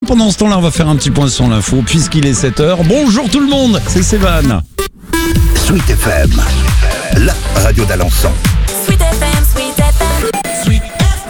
pendant ce temps-là, on va faire un petit point sur l'info puisqu'il est 7h. Bonjour tout le monde, c'est Sévan. Sweet FM, la radio d'Alençon. Sweet FM, Sweet FM. Sweet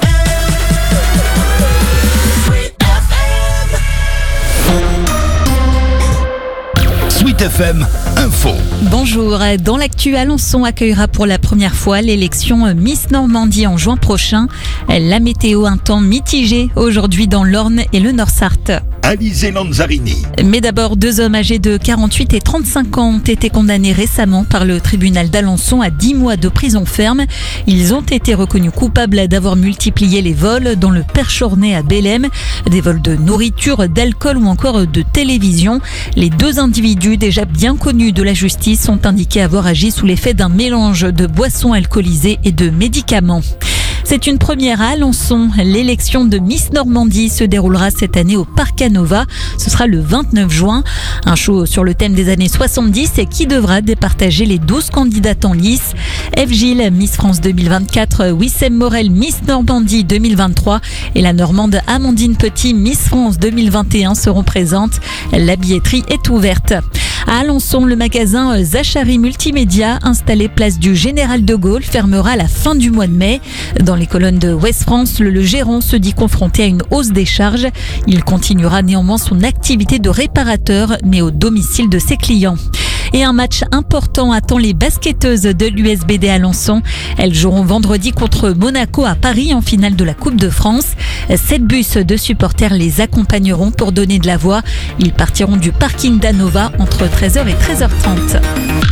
Sweet FM Info. Bonjour, dans l'actu, Alençon accueillera pour la première fois l'élection Miss Normandie en juin prochain. La météo, un temps mitigé aujourd'hui dans l'Orne et le Nord-Sarthe. Alizé Lanzarini. Mais d'abord, 2 hommes âgés de 48 et 35 ans ont été condamnés récemment par le tribunal d'Alençon à 10 mois de prison ferme. Ils ont été reconnus coupables d'avoir multiplié les vols dans le Perchornay à Bellem, des vols de nourriture, d'alcool ou encore de télévision. Les 2 individus déjà bien connus de la justice sont indiqués avoir agi sous l'effet d'un mélange de boissons alcoolisées et de médicaments. C'est une première à Alençon. L'élection de Miss Normandie se déroulera cette année au Parc Canova. Ce sera le 29 juin. Un show sur le thème des années 70 et qui devra départager les 12 candidates en lice. Eve Gilles, Miss France 2024, Wissem Morel, Miss Normandie 2023 et la Normande Amandine Petit, Miss France 2021 seront présentes. La billetterie est ouverte. À Alençon, le magasin Zachary Multimédia, installé place du Général de Gaulle, fermera à la fin du mois de mai. Dans les colonnes de Ouest France, le gérant se dit confronté à une hausse des charges. Il continuera néanmoins son activité de réparateur, mais au domicile de ses clients. Et un match important attend les basketteuses de l'USBD Alençon. Elles joueront vendredi contre Monaco à Paris en finale de la Coupe de France. 7 bus de supporters les accompagneront pour donner de la voix. Ils partiront du parking d'Anova entre 13h et 13h30.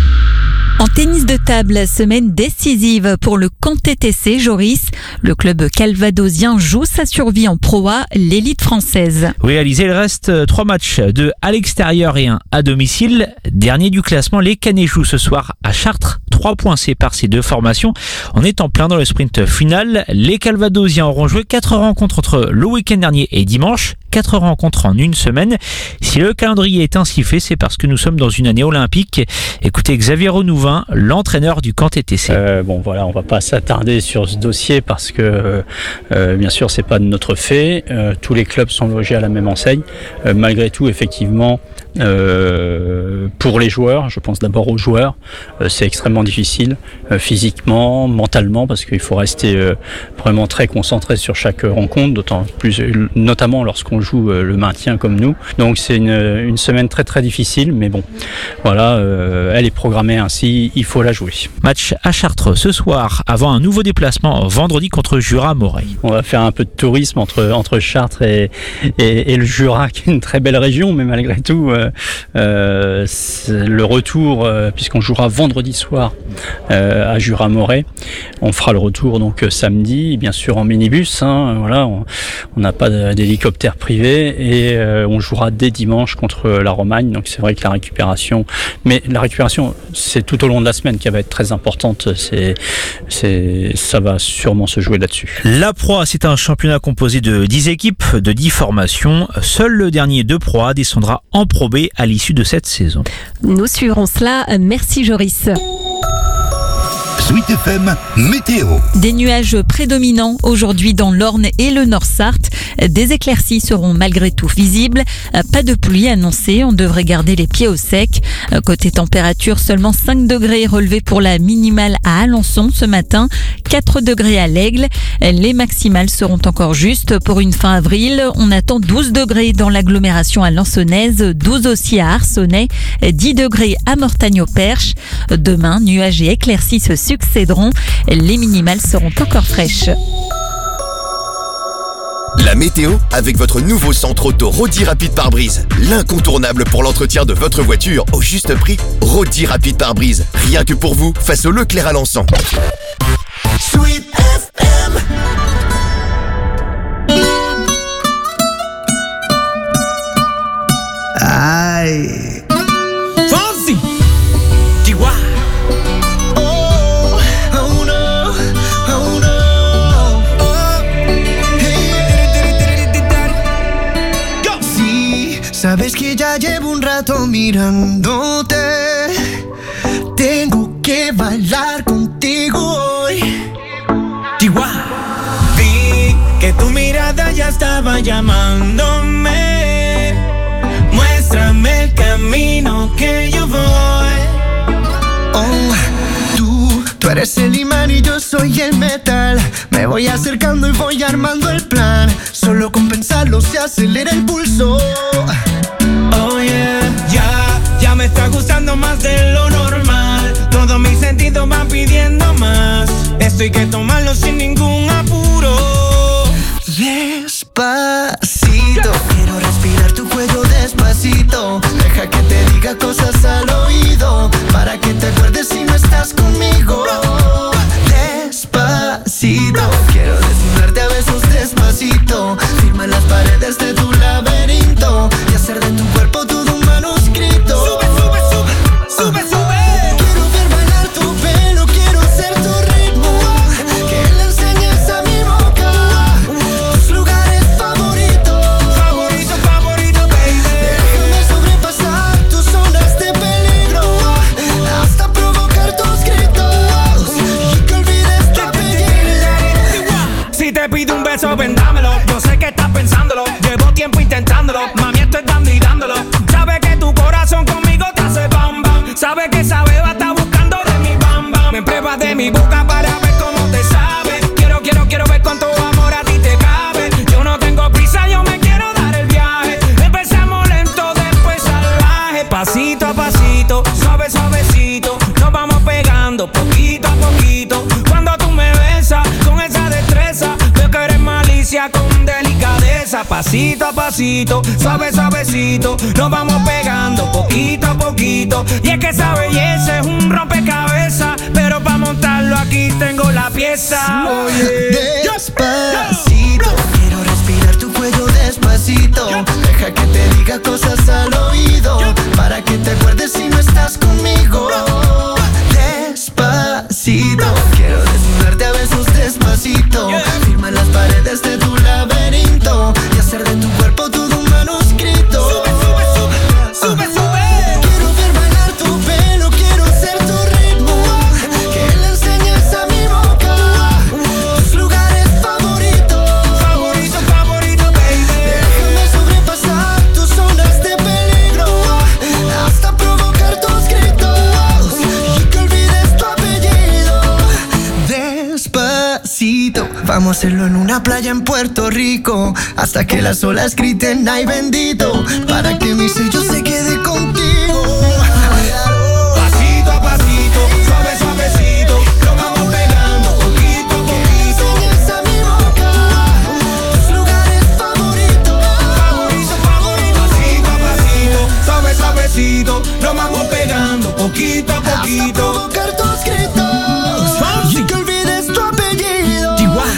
En tennis de table, semaine décisive pour le camp TTC Joris. Le club calvadosien joue sa survie en Pro A, l'élite française. Oui, Alizé, il reste 3 matchs, 2 à l'extérieur et 1 à domicile. Dernier du classement, les Canets jouent ce soir à Chartres. 3 points séparent ces 2 formations. On est en plein dans le sprint final. Les calvadosiens auront joué 4 rencontres entre le week-end dernier et dimanche. 4 rencontres en une semaine. Si le calendrier est ainsi fait, c'est parce que nous sommes dans une année olympique. Écoutez Xavier Renouvin, l'entraîneur du camp TTC. Voilà, on va pas s'attarder sur ce dossier parce que bien sûr c'est pas de notre fait. Tous les clubs sont logés à la même enseigne. Malgré tout, effectivement, pour les joueurs, je pense d'abord aux joueurs, c'est extrêmement difficile physiquement, mentalement, parce qu'il faut rester vraiment très concentré sur chaque rencontre, d'autant plus, notamment lorsqu'on joue le maintien comme nous. Donc c'est une semaine très très difficile, mais bon, voilà, elle est programmée ainsi, il faut la jouer. Match à Chartres ce soir, avant un nouveau déplacement vendredi contre Jura-Moret. On va faire un peu de tourisme entre Chartres et le Jura, qui est une très belle région, mais malgré tout, le retour, puisqu'on jouera vendredi soir à Jura-Moret, on fera le retour donc samedi, bien sûr en minibus, voilà, on n'a pas d'hélicoptère privé et on jouera dès dimanche contre la Romagne. Donc c'est vrai que la récupération c'est tout au long de la semaine qui va être très importante. Ça va sûrement se jouer là-dessus. La Pro A, c'est un championnat composé de 10 équipes, de 10 formations. Seul le dernier de Pro A descendra en Pro B à l'issue de cette saison. Nous suivrons cela. Merci Joris. Sweet FM Météo. Des nuages prédominants aujourd'hui dans l'Orne et le Nord-Sarthe. Des éclaircies seront malgré tout visibles. Pas de pluie annoncée, on devrait garder les pieds au sec. Côté température, seulement 5 degrés relevés pour la minimale à Alençon ce matin, 4 degrés à l'Aigle. Les maximales seront encore justes pour une fin avril. On attend 12 degrés dans l'agglomération alençonnaise, 12 aussi à Arcenay, 10 degrés à Mortagne-au-Perche. Demain, nuages et éclaircies se succéderont. Les minimales seront encore fraîches. La météo avec votre nouveau centre auto Rodi Rapide Pare-Brise. L'incontournable pour l'entretien de votre voiture au juste prix. Rodi Rapide Pare-Brise. Rien que pour vous, face au Leclerc à Alençon. Sweet FM. Aïe. Fonzie. Chihuahua. Sabes que ya llevo un rato mirándote. Tengo que bailar contigo hoy. Chihuahua. Vi que tu mirada ya estaba llamándome. eres el imán y yo soy el metal. Me voy acercando y voy armando el plan. Solo con pensarlo se acelera el pulso. Oh yeah, ya me está gustando más de lo normal. Todos mis sentidos van pidiendo más. Esto hay que tomarlo sin ningún apuro. Despacito, quiero respirar tu cuello despacito. Deja que te diga cosas al oído, para que te acuerdes si no estás conmigo. Despacito, quiero desnudarte a besos despacito. Firma las paredes de tu laberinto y hacer de tu cuerpo todo un manuscrito. Sube, sube, sube, sube, sube. Quiero ver bailar tu pelo, quiero ser tu ritmo. Que le enseñes a mi boca tus lugares favoritos. Favorito, favorito, baby. Déjame sobrepasar tus zonas de peligro hasta provocar tus gritos y que olvides tu apellido. Si te pido un beso, ven dámelo. Yo sé que estás pensándolo. Llevo tiempo intentándolo. Mami, estoy dando y dándolo. Sabe que tu corazón conmigo te hace bam bam. Sabe que esa beba está buscando de mi bam bam. Me pruebas de mi boca para ver cómo te sabe. Quiero ver cuánto amor a ti te cabe. Yo no tengo prisa, yo me quiero dar el viaje. Empezamos lento, después salvaje. Pasito a pasito, suave, suavecito. Nos vamos pegando poquito a poquito. Cuando tú me besas con esa destreza, veo que eres malicia con delicadeza. Pasito a pasito, suave, suavecito. Nos vamos pegando poquito a poquito. Y es que esa belleza es un rompecabezas, pero para montarlo aquí tengo la pieza. Oye, Despacito, quiero respirar tu cuello despacito. Deja que te diga cosas al oído, para que te acuerdes si no estás conmigo. Despacito, quiero desnudarte a besos despacito. Firma las paredes de tu laberinto y hacer de tu cuerpo todo un manuscrito. sube, sube, sube, sube, sube. Quiero ver bailar tu pelo, quiero ser tu ritmo. Que le enseñes a mi boca tus lugares favoritos. Favorito, favorito, baby. Déjame sobrepasar tus zonas de peligro hasta provocar tus gritos y que olvides tu apellido. Despacito, vamos a hacerlo en una playa en Puerto Rico hasta que las olas griten ay bendito, para que mi sello se quede contigo. Pasito a pasito, suave, suavecito. Lo vamos pegando poquito a poquito. Enseñas a mi boca tus lugares favoritos. Favorito, favorito. Pasito a pasito, suave, suavecito. Lo vamos pegando poquito a Hasta poquito. provocar tus gritos y que olvides tu apellido.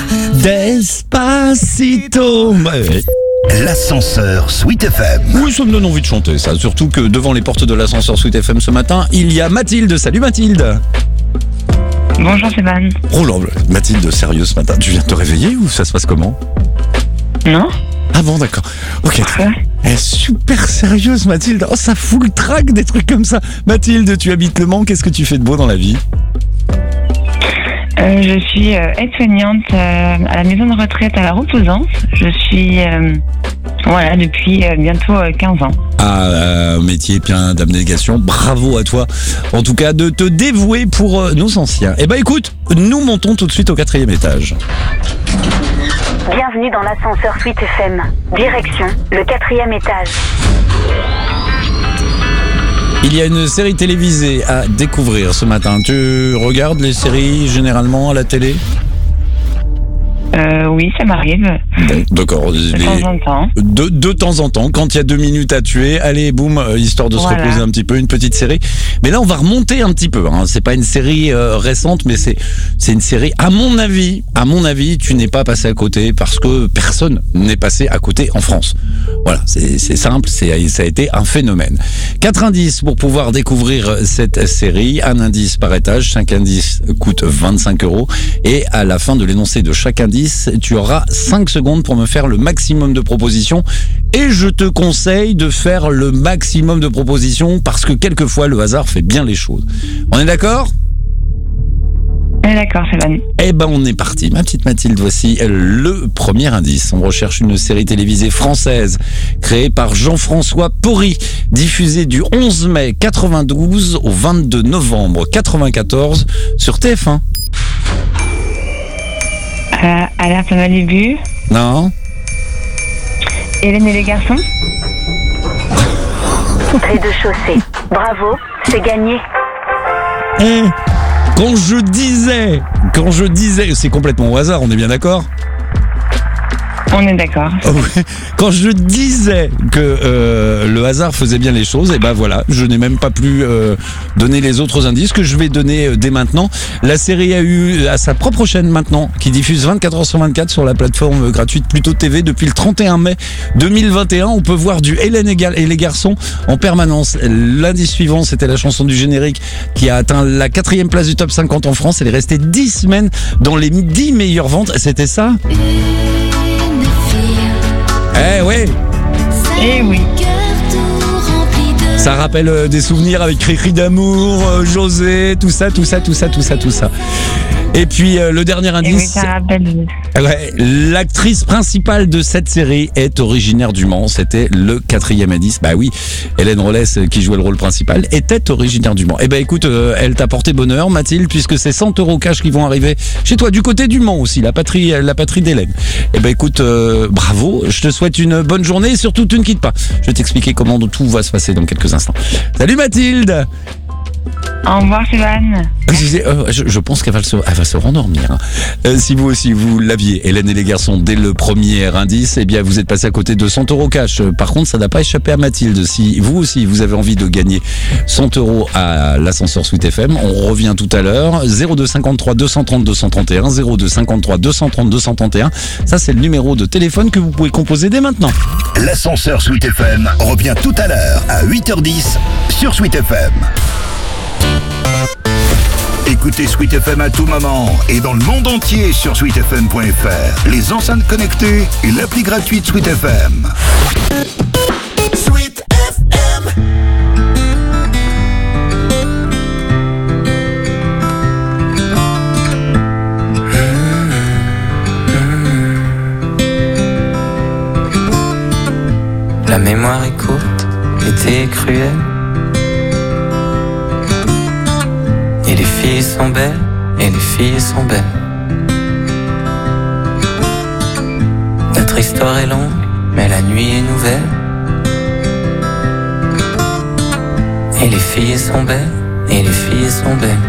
Despacito. Ouais. L'ascenseur Sweet FM. Oui, ça me donne envie de chanter ça. Surtout que devant les portes de l'ascenseur Sweet FM ce matin, il y a Mathilde. Salut Mathilde. Bonjour Stéphane. Oh là, Mathilde, sérieux ce matin, tu viens de te réveiller ou ça se passe comment? Non? Ah bon, d'accord. Ok. Elle est super sérieuse Mathilde. Oh, ça fout le trac des trucs comme ça. Mathilde, tu habites Le Mans, qu'est-ce que tu fais de beau dans la vie? Je suis aide-soignante à la maison de retraite à la Reposance. Je suis depuis bientôt 15 ans. Ah, métier plein d'abnégation. Bravo à toi. En tout cas, de te dévouer pour nos anciens. Eh ben écoute, nous montons tout de suite au 4e étage. Bienvenue dans l'ascenseur Sweet FM. Direction le 4e étage. Il y a une série télévisée à découvrir ce matin. Tu regardes les séries généralement à la télé? Oui, ça m'arrive. Bon, d'accord. De temps en temps. De temps en temps, quand il y a 2 minutes à tuer, allez, boum, histoire de se reposer un petit peu, une petite série. Mais là, on va remonter un petit peu. Hein. C'est pas une série récente, mais c'est une série. À mon avis, tu n'es pas passé à côté parce que personne n'est passé à côté en France. Voilà, c'est simple, ça a été un phénomène. 4 indices pour pouvoir découvrir cette série. Un indice par étage. 5 indices coûtent 25 €. Et à la fin de l'énoncé de chaque indice, tu auras 5 secondes pour me faire le maximum de propositions. Et je te conseille de faire le maximum de propositions parce que quelquefois le hasard fait bien les choses. On est d'accord ? On est d'accord, Stéphane. Eh ben, on est parti. Ma petite Mathilde, voici le premier indice. On recherche une série télévisée française créée par Jean-François Porry, diffusée du 11 mai 92 au 22 novembre 94 sur TF1. Alerte Malibu. Non. Hélène et les garçons. Rez-de-chaussée. Bravo, c'est gagné. Eh, quand je disais, c'est complètement au hasard, on est bien d'accord ? On est d'accord. Quand je disais que le hasard faisait bien les choses, et ben voilà, je n'ai même pas pu donner les autres indices que je vais donner dès maintenant. La série a sa propre chaîne maintenant, qui diffuse 24h sur 24 sur la plateforme gratuite Pluto TV depuis le 31 mai 2021. On peut voir du Hélène et les garçons en permanence. L'indice suivant, c'était la chanson du générique qui a atteint la 4e place du top 50 en France. Elle est restée 10 semaines dans les 10 meilleures ventes. C'était ça ? Eh ouais. Eh oui. Ça rappelle des souvenirs avec Cricri d'amour, José, tout ça. Et puis le dernier indice. Oui, ça rappelle. Ouais, l'actrice principale de cette série est originaire du Mans. C'était le 4e indice. Bah oui, Hélène Rollès, qui jouait le rôle principal, était originaire du Mans. Eh ben écoute, elle t'a porté bonheur, Mathilde, puisque c'est 100 € cash qui vont arriver chez toi, du côté du Mans aussi, la patrie d'Hélène. Eh ben écoute, bravo. Je te souhaite une bonne journée et surtout tu ne quittes pas. Je vais t'expliquer comment tout va se passer dans quelques instants. Salut Mathilde. Au revoir, Stéphane. Je pense qu'elle va se rendormir. Si vous aussi, vous l'aviez, Hélène et les garçons, dès le premier indice, eh bien, vous êtes passé à côté de 100 € cash. Par contre, ça n'a pas échappé à Mathilde. Si vous aussi, vous avez envie de gagner 100 € à l'ascenseur Sweet FM, on revient tout à l'heure. 02 53 230 231, 02 53 230 231. Ça, c'est le numéro de téléphone que vous pouvez composer dès maintenant. L'ascenseur Sweet FM revient tout à l'heure à 8h10 sur Sweet FM. Écoutez Sweet FM à tout moment et dans le monde entier sur sweetfm.fr, les enceintes connectées et l'appli gratuite Sweet FM. Sweet FM. La mémoire est courte, l'été est cruel. Et les filles sont belles, et les filles sont belles. Notre histoire est longue, mais la nuit est nouvelle. Et les filles sont belles, et les filles sont belles.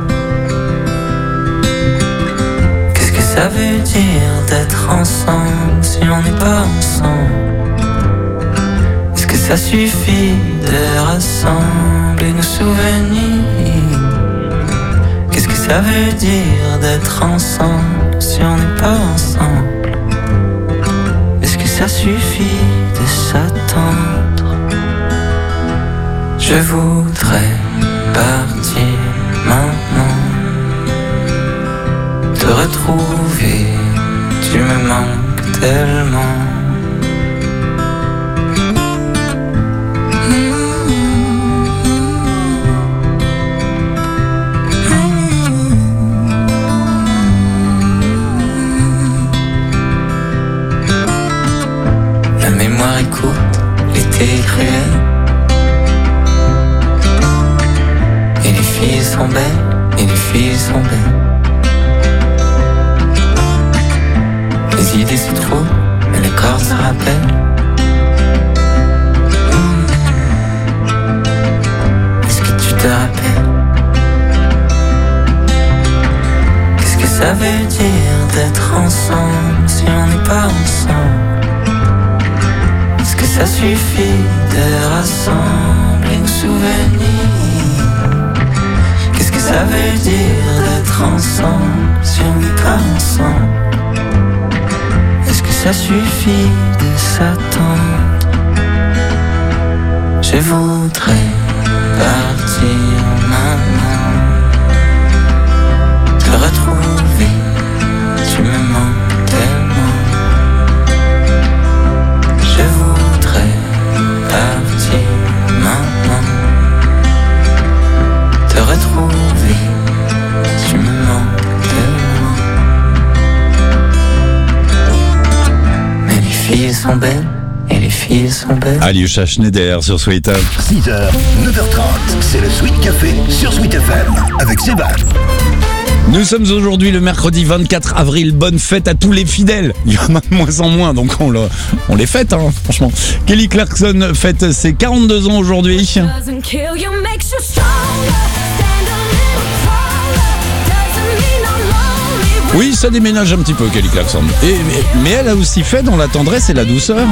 Qu'est-ce que ça veut dire d'être ensemble si on n'est pas ensemble? Est-ce que ça suffit de rassembler nos souvenirs? Qu'est-ce que ça veut dire d'être ensemble si on n'est pas ensemble? Est-ce que ça suffit de s'attendre? Je voudrais partir maintenant, te retrouver, tu me manques tellement. Écoute, l'été est cruel. Et les filles sont belles, et les filles sont belles. Les idées se trouvent, mais les corps se rappellent. Est-ce que tu te rappelles? Qu'est-ce que ça veut dire d'être ensemble si on n'est pas ensemble? Est-ce que ça suffit de rassembler nos souvenirs? Qu'est-ce que ça veut dire d'être ensemble si on n'est pas ensemble? Est-ce que ça suffit de s'attendre? Je voudrais partir maintenant, te retrouver, tu me manques tellement. Je voudrais partir maintenant, te retrouver, tu me manques son bel. Aliosha Schneider sur Sweet. 6h, 9h30, c'est le Sweet Café sur Sweet FM avec Sébastien. Nous sommes aujourd'hui le mercredi 24 avril. Bonne fête à tous les fidèles. Il y en a de moins en moins, donc on les fête, hein, franchement. Kelly Clarkson fête ses 42 ans aujourd'hui. Oui, ça déménage un petit peu, Kelly Clarkson. Mais elle a aussi fait dans la tendresse et la douceur.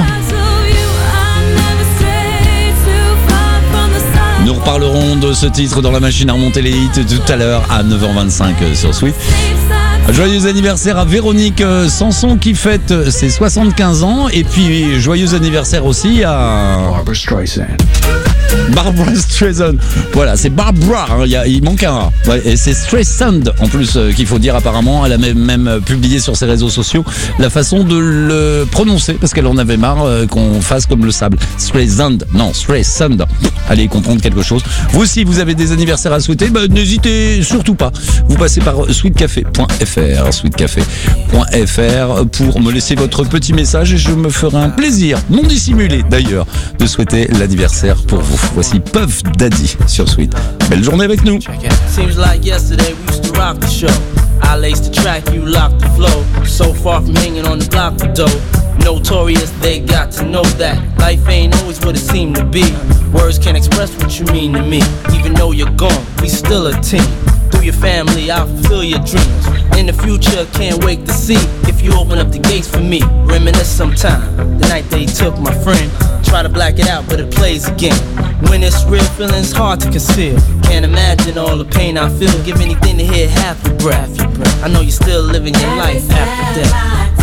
Nous reparlerons de ce titre dans la machine à remonter les hits tout à l'heure à 9h25 sur Sweet. Joyeux anniversaire à Véronique Sanson qui fête ses 75 ans. Et puis joyeux anniversaire aussi à Barbra Streisand. Voilà, c'est Barbara, hein, il manque un A. Ouais, et c'est Streisand en plus qu'il faut dire apparemment. Elle a même publié sur ses réseaux sociaux la façon de le prononcer parce qu'elle en avait marre qu'on fasse comme le sable. Streisand, non, Streisand. Allez comprendre quelque chose. Vous aussi, vous avez des anniversaires à souhaiter, n'hésitez surtout pas. Vous passez par sweetcafé.fr, sweetcafé.fr pour me laisser votre petit message et je me ferai un plaisir, non dissimulé d'ailleurs, de souhaiter l'anniversaire pour vous. Voici Puff Daddy sur Sweet. Belle journée avec nous. Seems like yesterday we used to rock the show. I laced the track, you locked the flow. So far from hanging on the block for dough. Notorious, they got to know that life ain't always what it seemed to be. Words can't express what you mean to me. Even though you're gone, we still a team. Through your family, I'll fulfill your dreams. In the future, can't wait to see if you open up the gates for me. Reminisce sometime, the night they took my friend. Try to black it out, but it plays again. When it's real, feeling's hard to conceal. Can't imagine all the pain I feel. Give anything to hear half your breath. I know you're still living your life after death.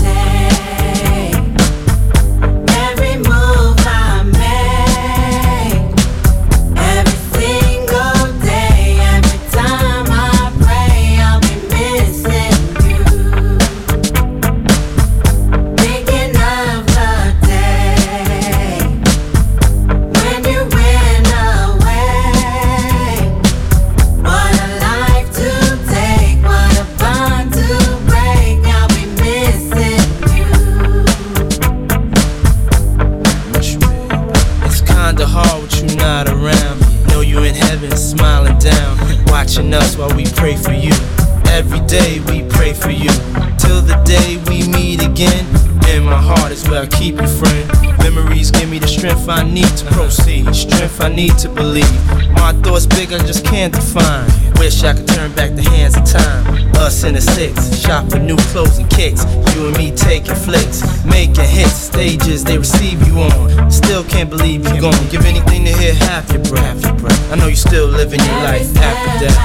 Watching us while we pray for you. Every day we pray for you. Till the day we meet again. In my heart is where I keep you, friend. Memories give me the strength I need to proceed. Strength I need to believe. My thoughts big, I just can't define. Wish I could turn back the hands of time. Us in the six, shop for new clothes and kicks. You and me taking flicks, making hits. Stages they receive you on. Still can't believe you're gone. Give anything to hear half your breath. I know you're still living your life after death.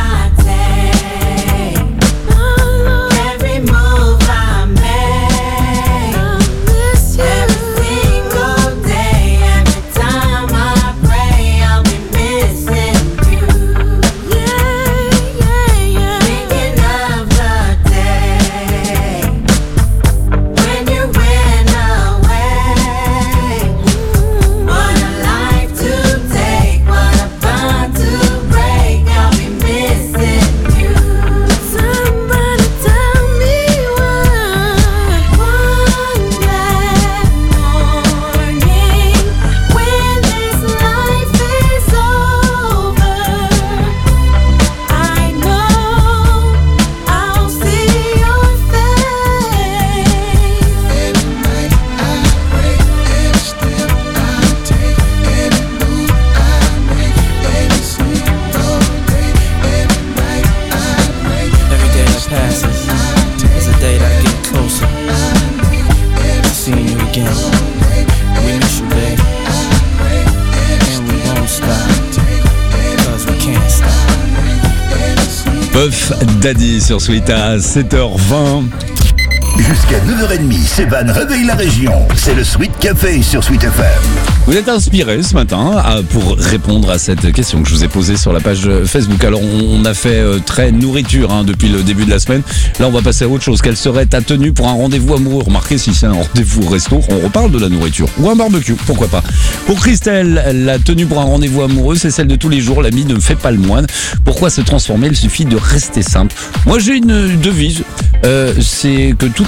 Puff Daddy sur Sweet à 7h20. Jusqu'à 9h30, Sébastien réveille la région. C'est le Sweet Café sur Sweet FM. Vous êtes inspiré ce matin pour répondre à cette question que je vous ai posée sur la page Facebook. Alors on a fait très nourriture depuis le début de la semaine. Là on va passer à autre chose. Quelle serait ta tenue pour un rendez-vous amoureux? Remarquez, si c'est un rendez-vous resto, on reparle de la nourriture. Ou un barbecue, pourquoi pas. Pour Christelle, la tenue pour un rendez-vous amoureux, c'est celle de tous les jours. L'ami ne fait pas le moine. Pourquoi se transformer? Il suffit de rester simple. Moi j'ai une devise, c'est que tout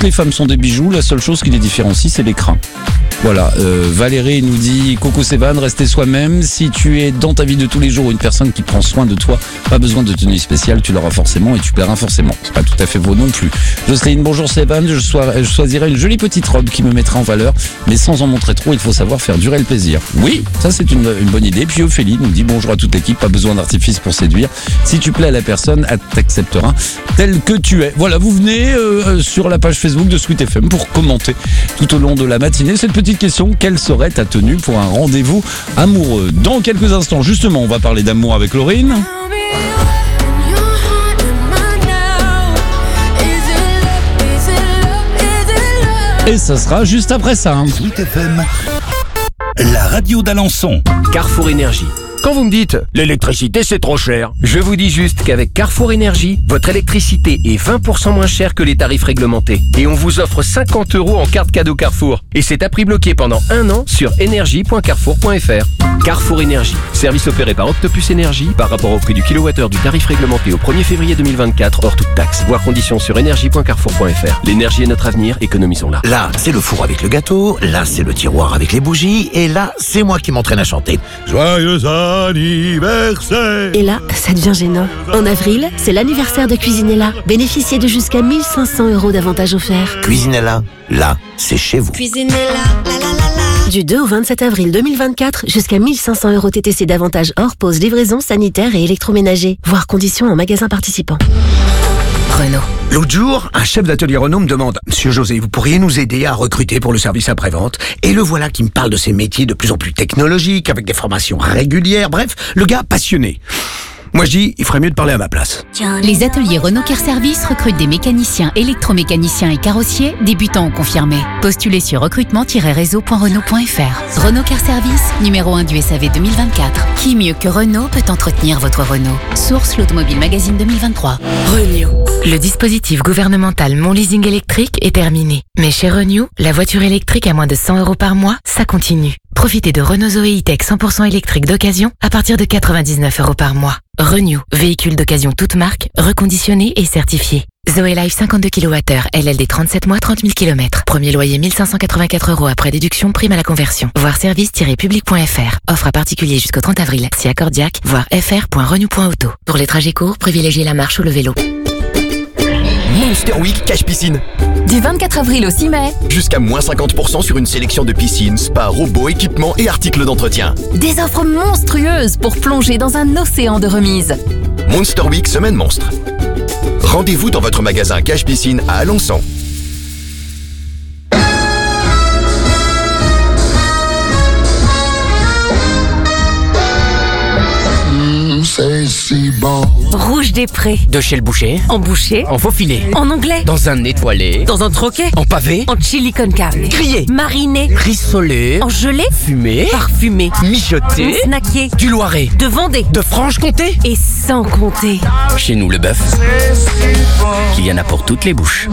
toutes les femmes sont des bijoux, la seule chose qui les différencie, c'est l'écran. Voilà, Valérie nous dit Coco Sévan, restez soi-même. Si tu es dans ta vie de tous les jours une personne qui prend soin de toi, pas besoin de tenue spéciale, tu l'auras forcément et tu plairas forcément. C'est pas tout à fait faux non plus. Jocelyne, bonjour Sévan, je choisirai une jolie petite robe qui me mettra en valeur, mais sans en montrer trop, il faut savoir faire durer le plaisir. Oui, ça c'est une bonne idée. Puis Ophélie nous dit bonjour à toute l'équipe, pas besoin d'artifice pour séduire. Si tu plais à la personne, elle t'acceptera tel que tu es. Voilà, vous venez sur la page Facebook de Sweet FM pour commenter tout au long de la matinée cette petite question, quelle serait ta tenue pour un rendez-vous amoureux? Dans quelques instants, justement, on va parler d'amour avec Laurine. Et ça sera juste après ça. Sweet FM, la radio d'Alençon. Carrefour Énergie. Quand vous me dites « l'électricité c'est trop cher », je vous dis juste qu'avec Carrefour Énergie, votre électricité est 20% moins chère que les tarifs réglementés. Et on vous offre 50 € en carte cadeau Carrefour. Et c'est à prix bloqué pendant 1 an sur énergie.carrefour.fr. Carrefour Énergie, service opéré par Octopus Énergie par rapport au prix du kilowattheure du tarif réglementé au 1er février 2024 hors toute taxe. Voir conditions sur énergie.carrefour.fr. L'énergie est notre avenir, économisons-la. Là, c'est le four avec le gâteau, là, c'est le tiroir avec les bougies, et là, c'est moi qui m'entraîne à chanter. Joyeux anniversaire. Et là, ça devient gênant. En avril, c'est l'anniversaire de Cuisinella. Bénéficiez de jusqu'à 1 500 € d'avantages offerts. Cuisinella, là, c'est chez vous. Cuisinella, la la la la. Du 2 au 27 avril 2024, jusqu'à 1 500 € TTC d'avantages hors pause, livraison, sanitaire et électroménager. Voir conditions en magasin participant. Renault. L'autre jour, un chef d'atelier Renault me demande « Monsieur José, vous pourriez nous aider à recruter pour le service après-vente ?» Et le voilà qui me parle de ces métiers de plus en plus technologiques, avec des formations régulières, bref, le gars passionné. Moi je dis, il ferait mieux de parler à ma place. Les ateliers Renault Care Service recrutent des mécaniciens, électromécaniciens et carrossiers, débutants ou confirmés. Postulez sur recrutement-réseau.renault.fr. Renault Care Service, numéro 1 du SAV 2024. Qui mieux que Renault peut entretenir votre Renault? Source l'Automobile Magazine 2023. Renew. Le dispositif gouvernemental Mon Leasing électrique est terminé. Mais chez Renew, la voiture électrique à moins de 100 € par mois, ça continue. Profitez de Renault Zoé E-Tech 100% électrique d'occasion à partir de 99 € par mois. Renew, véhicule d'occasion toute marque, reconditionné et certifié. Zoé Life 52 kWh, LLD 37 mois, 30 000 km. Premier loyer 1 584 € après déduction, prime à la conversion. Voir service-public.fr. Offre à particulier jusqu'au 30 avril. Si accordiaque, voir fr.renew.auto. Pour les trajets courts, privilégiez la marche ou le vélo. Monster Week Cash Piscine. Du 24 avril au 6 mai. Jusqu'à moins 50% sur une sélection de piscines, spas, robots, équipements et articles d'entretien. Des offres monstrueuses pour plonger dans un océan de remises. Monster Week Semaine Monstre. Rendez-vous dans votre magasin Cash Piscine à Alençon. C'est si bon. Rouge des Prés. De chez le boucher. En boucher. En faux filet. En anglais. Dans un étoilé. Dans un troquet. En pavé. En chili con carne. Grillé. Mariné. Rissolé. En gelée. Fumé. Parfumé. Mijoté. Snacké. Du Loiret. De Vendée. De Franche-Comté. Et sans compter. Chez nous, le bœuf. Il y en a pour toutes les bouches.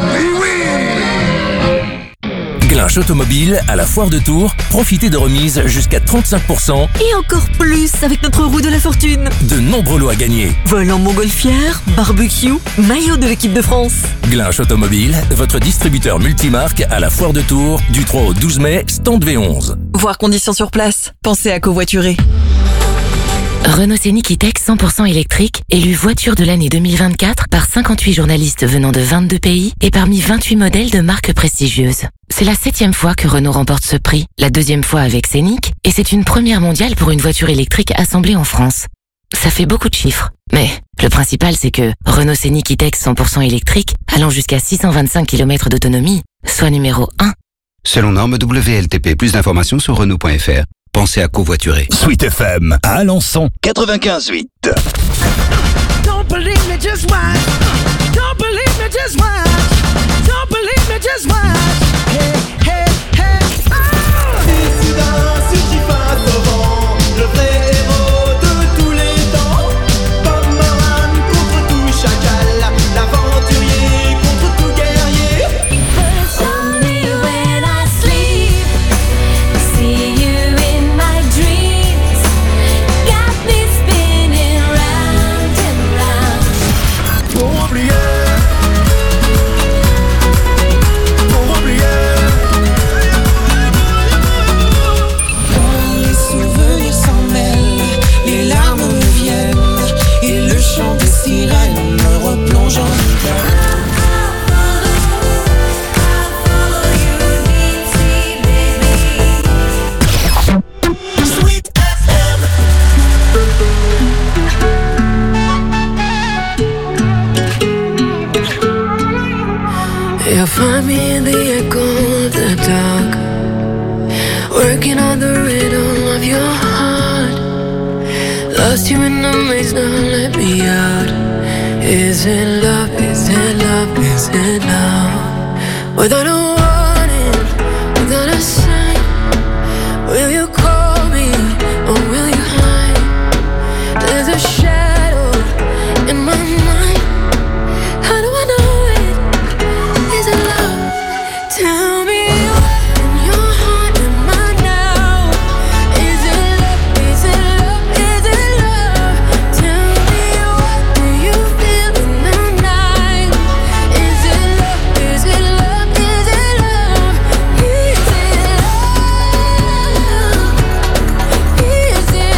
Glinch Automobile à la Foire de Tours. Profitez de remises jusqu'à 35%. Et encore plus avec notre roue de la fortune. De nombreux lots à gagner. Vol en montgolfière, barbecue, maillot de l'équipe de France. Glinch Automobile, votre distributeur multimarque à la Foire de Tours, du 3 au 12 mai, stand V11. Voir conditions sur place. Pensez à covoiturer. Renault Scénic E-Tech 100% électrique, élu voiture de l'année 2024 par 58 journalistes venant de 22 pays et parmi 28 modèles de marques prestigieuses. C'est la 7e fois que Renault remporte ce prix, la 2e fois avec Scénic, et c'est une première mondiale pour une voiture électrique assemblée en France. Ça fait beaucoup de chiffres, mais le principal c'est que Renault Scénic E-Tech 100% électrique, allant jusqu'à 625 km d'autonomie, soit numéro 1. Selon norme WLTP, plus d'informations sur Renault.fr. Pensez à covoiturer. Sweet FM à Alençon 95.8. Don't believe me, just watch. Don't believe me, just watch. Don't believe me, just watch. Hey, hey, hey. Dissident, surgit face au vent. Le vrai héros de tous les temps. Bob Marley contre tout chacal. L'aventurier contre tout guerrier. Only when I sleep, see you in my dreams. Got me spinning round and round. Pour oublier find me in the echo of the dark, working on the rhythm of your heart. Lost you in the maze, now let me out. Is it love, is it love, is it love? Without a warning, without a sign, will you call me or will you hide? There's a shadow in my mind. How do I know it? Is it love? Tell me what in your heart am I now? Is it love? Is it love? Is it love? Tell me what do you feel in the night? Is it love? Is it love? Is it love? Is it love? Is it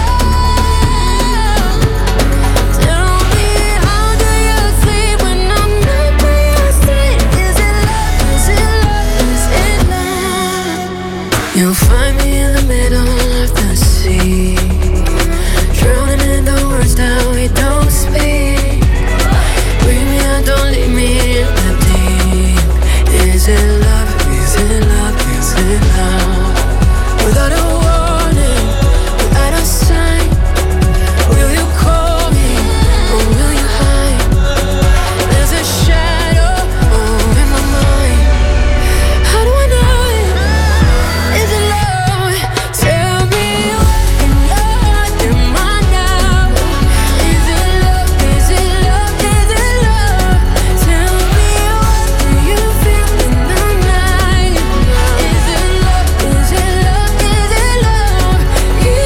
love? Tell me how do you sleep when I'm not by your side? Is it love? Is it love? Is it love? You'll find me in the middle of the sea, drowning in the words that we don't speak. Bring me out, don't leave me in the deep. Is it love? Is it love? Is it love? Without a warning, without a sign, will you call me or will you hide? There's a shadow in my mind. How do I know it? Is it love? Tell me what in your heart am I now? Is it love? Is it love? Is it love? Tell me what do you feel in the night? Is it love? Is it love? Is it love? Is it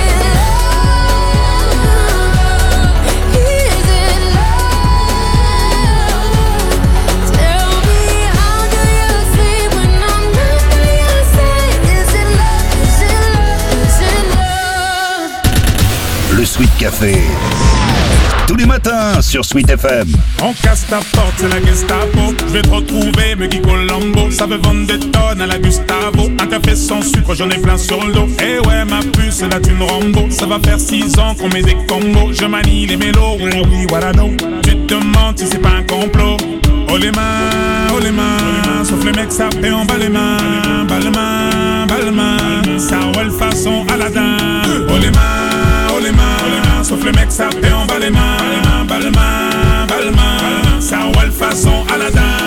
love? Is it love? Tell me how do you sleep when I'm not by your side? Is it love? Is it love? Is it love? Le Sweet Café. Tous les matins sur Sweet FM. On casse ta porte, c'est la Gestapo. Je vais te retrouver, me Guy Colombo. Ça veut vendre des tonnes à la Gustavo. Un café sans sucre, j'en ai plein sur le dos. Eh ouais, ma puce, c'est la thune Rambo. Ça va faire 6 ans qu'on met des combos. Je manie les mélos, voilà oui, voilà non. Tu te demandes si c'est pas un complot. Oh les mains, sauf les mecs ça fait en bas les mains. Bas les mains, ça roule façon Aladdin. Oh les mains, sauf les mecs ça fait en bas les mains. Bas les mains, ça roule façon Aladdin.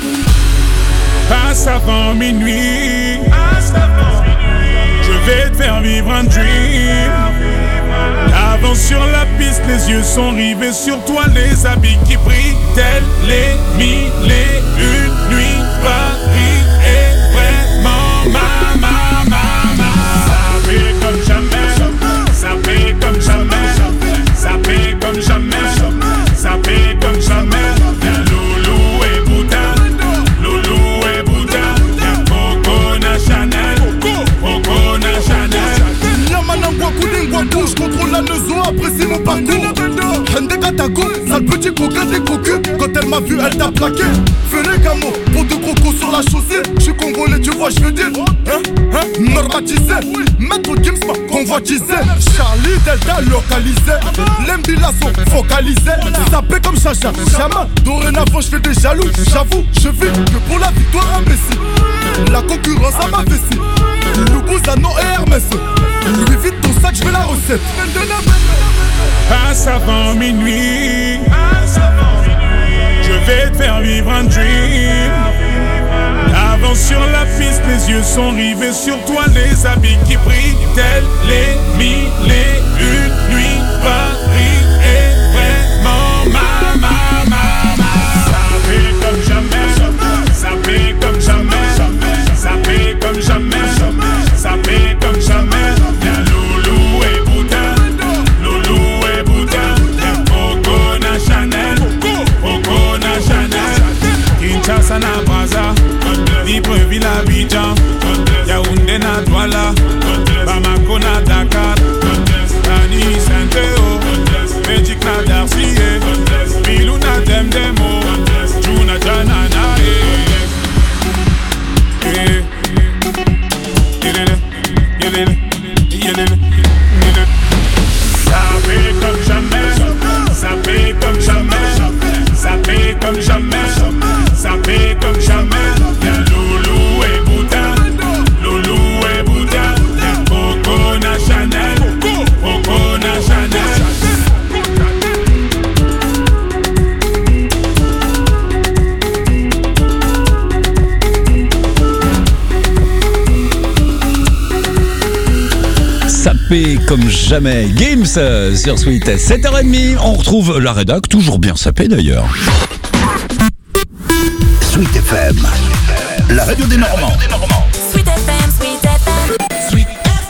Passe avant minuit, je vais te faire vivre un dream. Avance sur la piste, les yeux sont rivés sur toi, les habits qui brillent, tels les mille et une nuits. Paris est vraiment ma. Ça fait comme jamais, ça fait comme jamais, ça fait comme jamais, ça fait comme jamais. Y'a Loulou et Bouddha, y'a Coco Chanel. La manangwa koulingwa je contrôle la leçon, apprécie mon parcours. Hende Katago, sale petit coquin des cocus. Quand elle m'a vu, elle t'a plaqué. Fais les gamos, pour de crocos sur la chaussée. J'suis congolais, tu vois, j'veux dire. Normatisé, maître Gims m'a convoitisé. Charlie Delta localisé. L'embila sont focalisés. Sapé comme Chacha, Chama. Dorénavant, j'fais des jaloux. J'avoue, je vis que pour la victoire imbécile. La concurrence à ma vessie. Loubouzanon et Hermès. Lui vite ton sac, j'fais la recette. Passe avant minuit, je vais te faire vivre un dream. Avance sur la piste, les yeux sont rivés sur toi, les habits qui brillent, tels les mille et une nuits. Paris est vraiment ma. Ça fait comme jamais, ça fait comme jamais, ça fait comme jamais, ça fait comme jamais. Y'a Loulou et Bouddha, y'a Coco Chanel. Kinshasa na Braza, Libreville à Abidjan, Yaoundé na Douala, Bamako na Dakar, Tani Saint-Théo, Magic na Darcy, Bilou na Demdemo, Juna Janana. Ça fait comme jamais, ça fait comme jamais, ça fait comme jamais, ça fait comme jamais. sapé comme jamais. Games sur Sweet. 7h30, on retrouve la rédac, toujours bien sapé d'ailleurs. Sweet FM, la radio des Normands. Sweet FM, Sweet FM. Sweet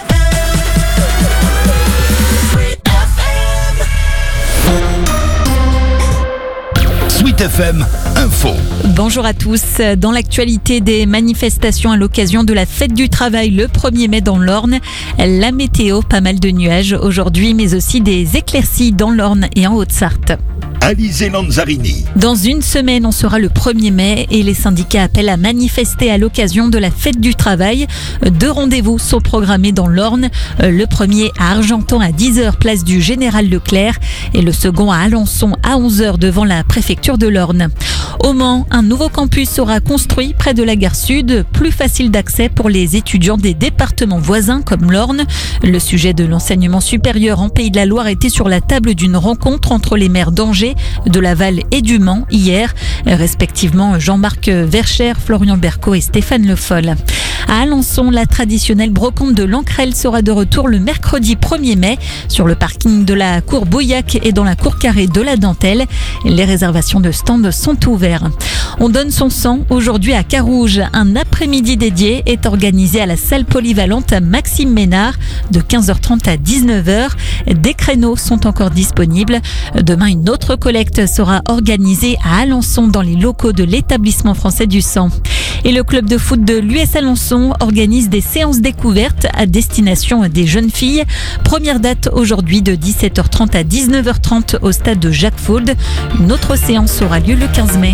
Sweet FM Info. Bonjour à tous. Dans l'actualité des manifestations à l'occasion de la fête du travail le 1er mai dans l'Orne, la météo, pas mal de nuages aujourd'hui, mais aussi des éclaircies dans l'Orne et en Haute-Sarthe. Alizé Lanzarini. Dans une semaine, on sera le 1er mai et les syndicats appellent à manifester à l'occasion de la fête du travail. 2 rendez-vous sont programmés dans l'Orne. Le premier à Argentan à 10h, place du Général Leclerc, et le second à Alençon à 11h devant la préfecture de l'Orne. Au Mans, un nouveau campus sera construit près de la gare Sud, plus facile d'accès pour les étudiants des départements voisins comme l'Orne. Le sujet de l'enseignement supérieur en Pays de la Loire était sur la table d'une rencontre entre les maires d'Angers, de Laval et du Mans hier, respectivement Jean-Marc Vercher, Florian Berco et Stéphane Le Foll. À Alençon, la traditionnelle brocante de l'Ancrelle sera de retour le mercredi 1er mai sur le parking de la cour Bouillac et dans la cour carrée de la Dentelle. Les réservations de stands sont ouvertes. On donne son sang aujourd'hui à Carouge. Un après-midi dédié est organisé à la salle polyvalente Maxime Ménard de 15h30 à 19h. Des créneaux sont encore disponibles. Demain, une autre collecte sera organisée à Alençon dans les locaux de l'établissement français du sang. Et le club de foot de l'US Alençon organise des séances découvertes à destination des jeunes filles. Première date aujourd'hui de 17h30 à 19h30 au stade de Jacques Faulde. Une autre séance aura lieu le 15 mai.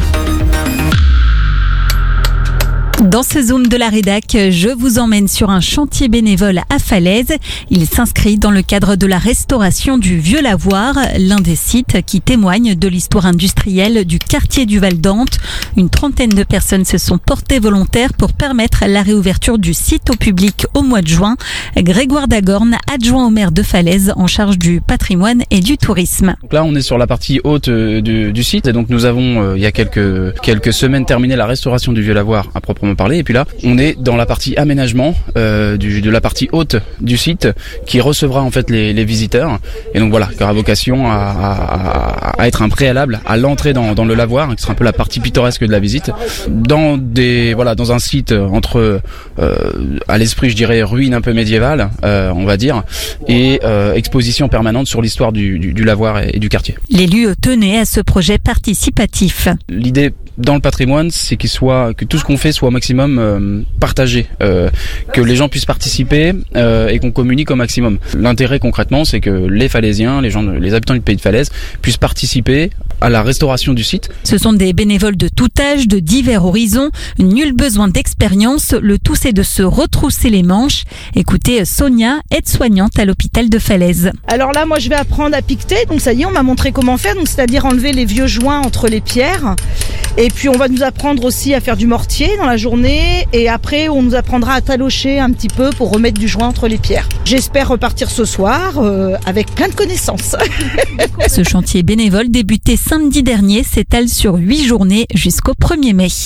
Dans ce zoom de la rédac, je vous emmène sur un chantier bénévole à Falaise. Il s'inscrit dans le cadre de la restauration du Vieux Lavoir, l'un des sites qui témoigne de l'histoire industrielle du quartier du Val-d'Ante. Une trentaine de personnes se sont portées volontaires pour permettre la réouverture du site au public au mois de juin. Grégoire Dagorne, adjoint au maire de Falaise en charge du patrimoine et du tourisme. Donc là, on est sur la partie haute du site et donc nous avons il y a quelques semaines terminé la restauration du Vieux Lavoir à proprement parler, et puis là on est dans la partie aménagement de la partie haute du site qui recevra en fait les visiteurs, et donc voilà, qui aura vocation à être un préalable à l'entrée dans le lavoir, qui sera un peu la partie pittoresque de la visite, dans un site entre à l'esprit, je dirais, ruine un peu médiévale, on va dire, et exposition permanente sur l'histoire du lavoir et du quartier. L'élu tenait à ce projet participatif. L'idée dans le patrimoine, c'est que tout ce qu'on fait soit au maximum partagé, que les gens puissent participer et qu'on communique au maximum. L'intérêt concrètement, c'est que les Falaisiens, les habitants du pays de Falaise puissent participer à la restauration du site. Ce sont des bénévoles de tout âge, de divers horizons. Nul besoin d'expérience. Le tout, c'est de se retrousser les manches. Écoutez Sonia, aide-soignante à l'hôpital de Falaise. Alors là, moi, je vais apprendre à piqueter. Donc ça y est, on m'a montré comment faire. Donc c'est-à-dire enlever les vieux joints entre les pierres. Et puis on va nous apprendre aussi à faire du mortier dans la journée. Et après, on nous apprendra à talocher un petit peu pour remettre du joint entre les pierres. J'espère repartir ce soir avec plein de connaissances. Ce chantier bénévole débuté samedi dernier s'étale sur 8 journées jusqu'au 1er mai.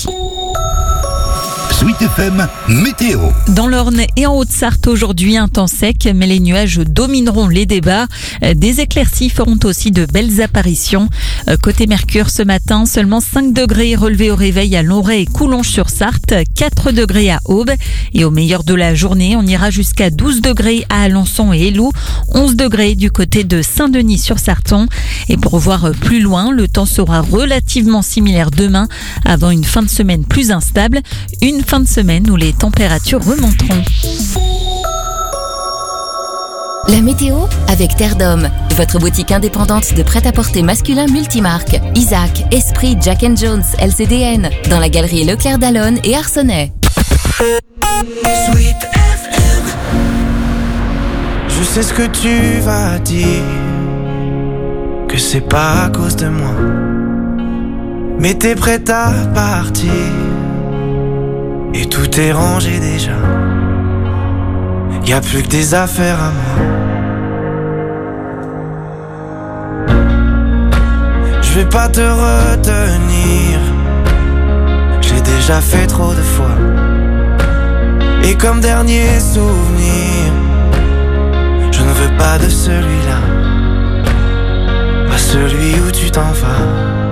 Sweet FM Météo. Dans l'Orne et en Haute-Sarthe aujourd'hui, un temps sec, mais les nuages domineront les débats. Des éclaircies feront aussi de belles apparitions. Côté Mercure, ce matin, seulement 5 degrés relevés au réveil à Lonray et Coulonges-sur-Sarthe, 4 degrés à Aube. Et au meilleur de la journée, on ira jusqu'à 12 degrés à Alençon et Éloux, 11 degrés du côté de Saint-Denis-sur-Sarton. Et pour voir plus loin, le temps sera relativement similaire demain, avant une fin de semaine plus instable. Une fin de semaine où les températures remonteront. La météo avec Terre d'Homme, votre boutique indépendante de prêt-à-porter masculin multimarque. Isaac, Esprit, Jack & Jones, LCDN, dans la galerie Leclerc d'Alonne et Arcenay. Sweet FM. Je sais ce que tu vas dire, que c'est pas à cause de moi, mais t'es prête à partir. Et tout est rangé déjà. Y'a plus que des affaires à moi. Je vais pas te retenir. J'ai déjà fait trop de fois. Et comme dernier souvenir, je ne celui où tu t'en vas.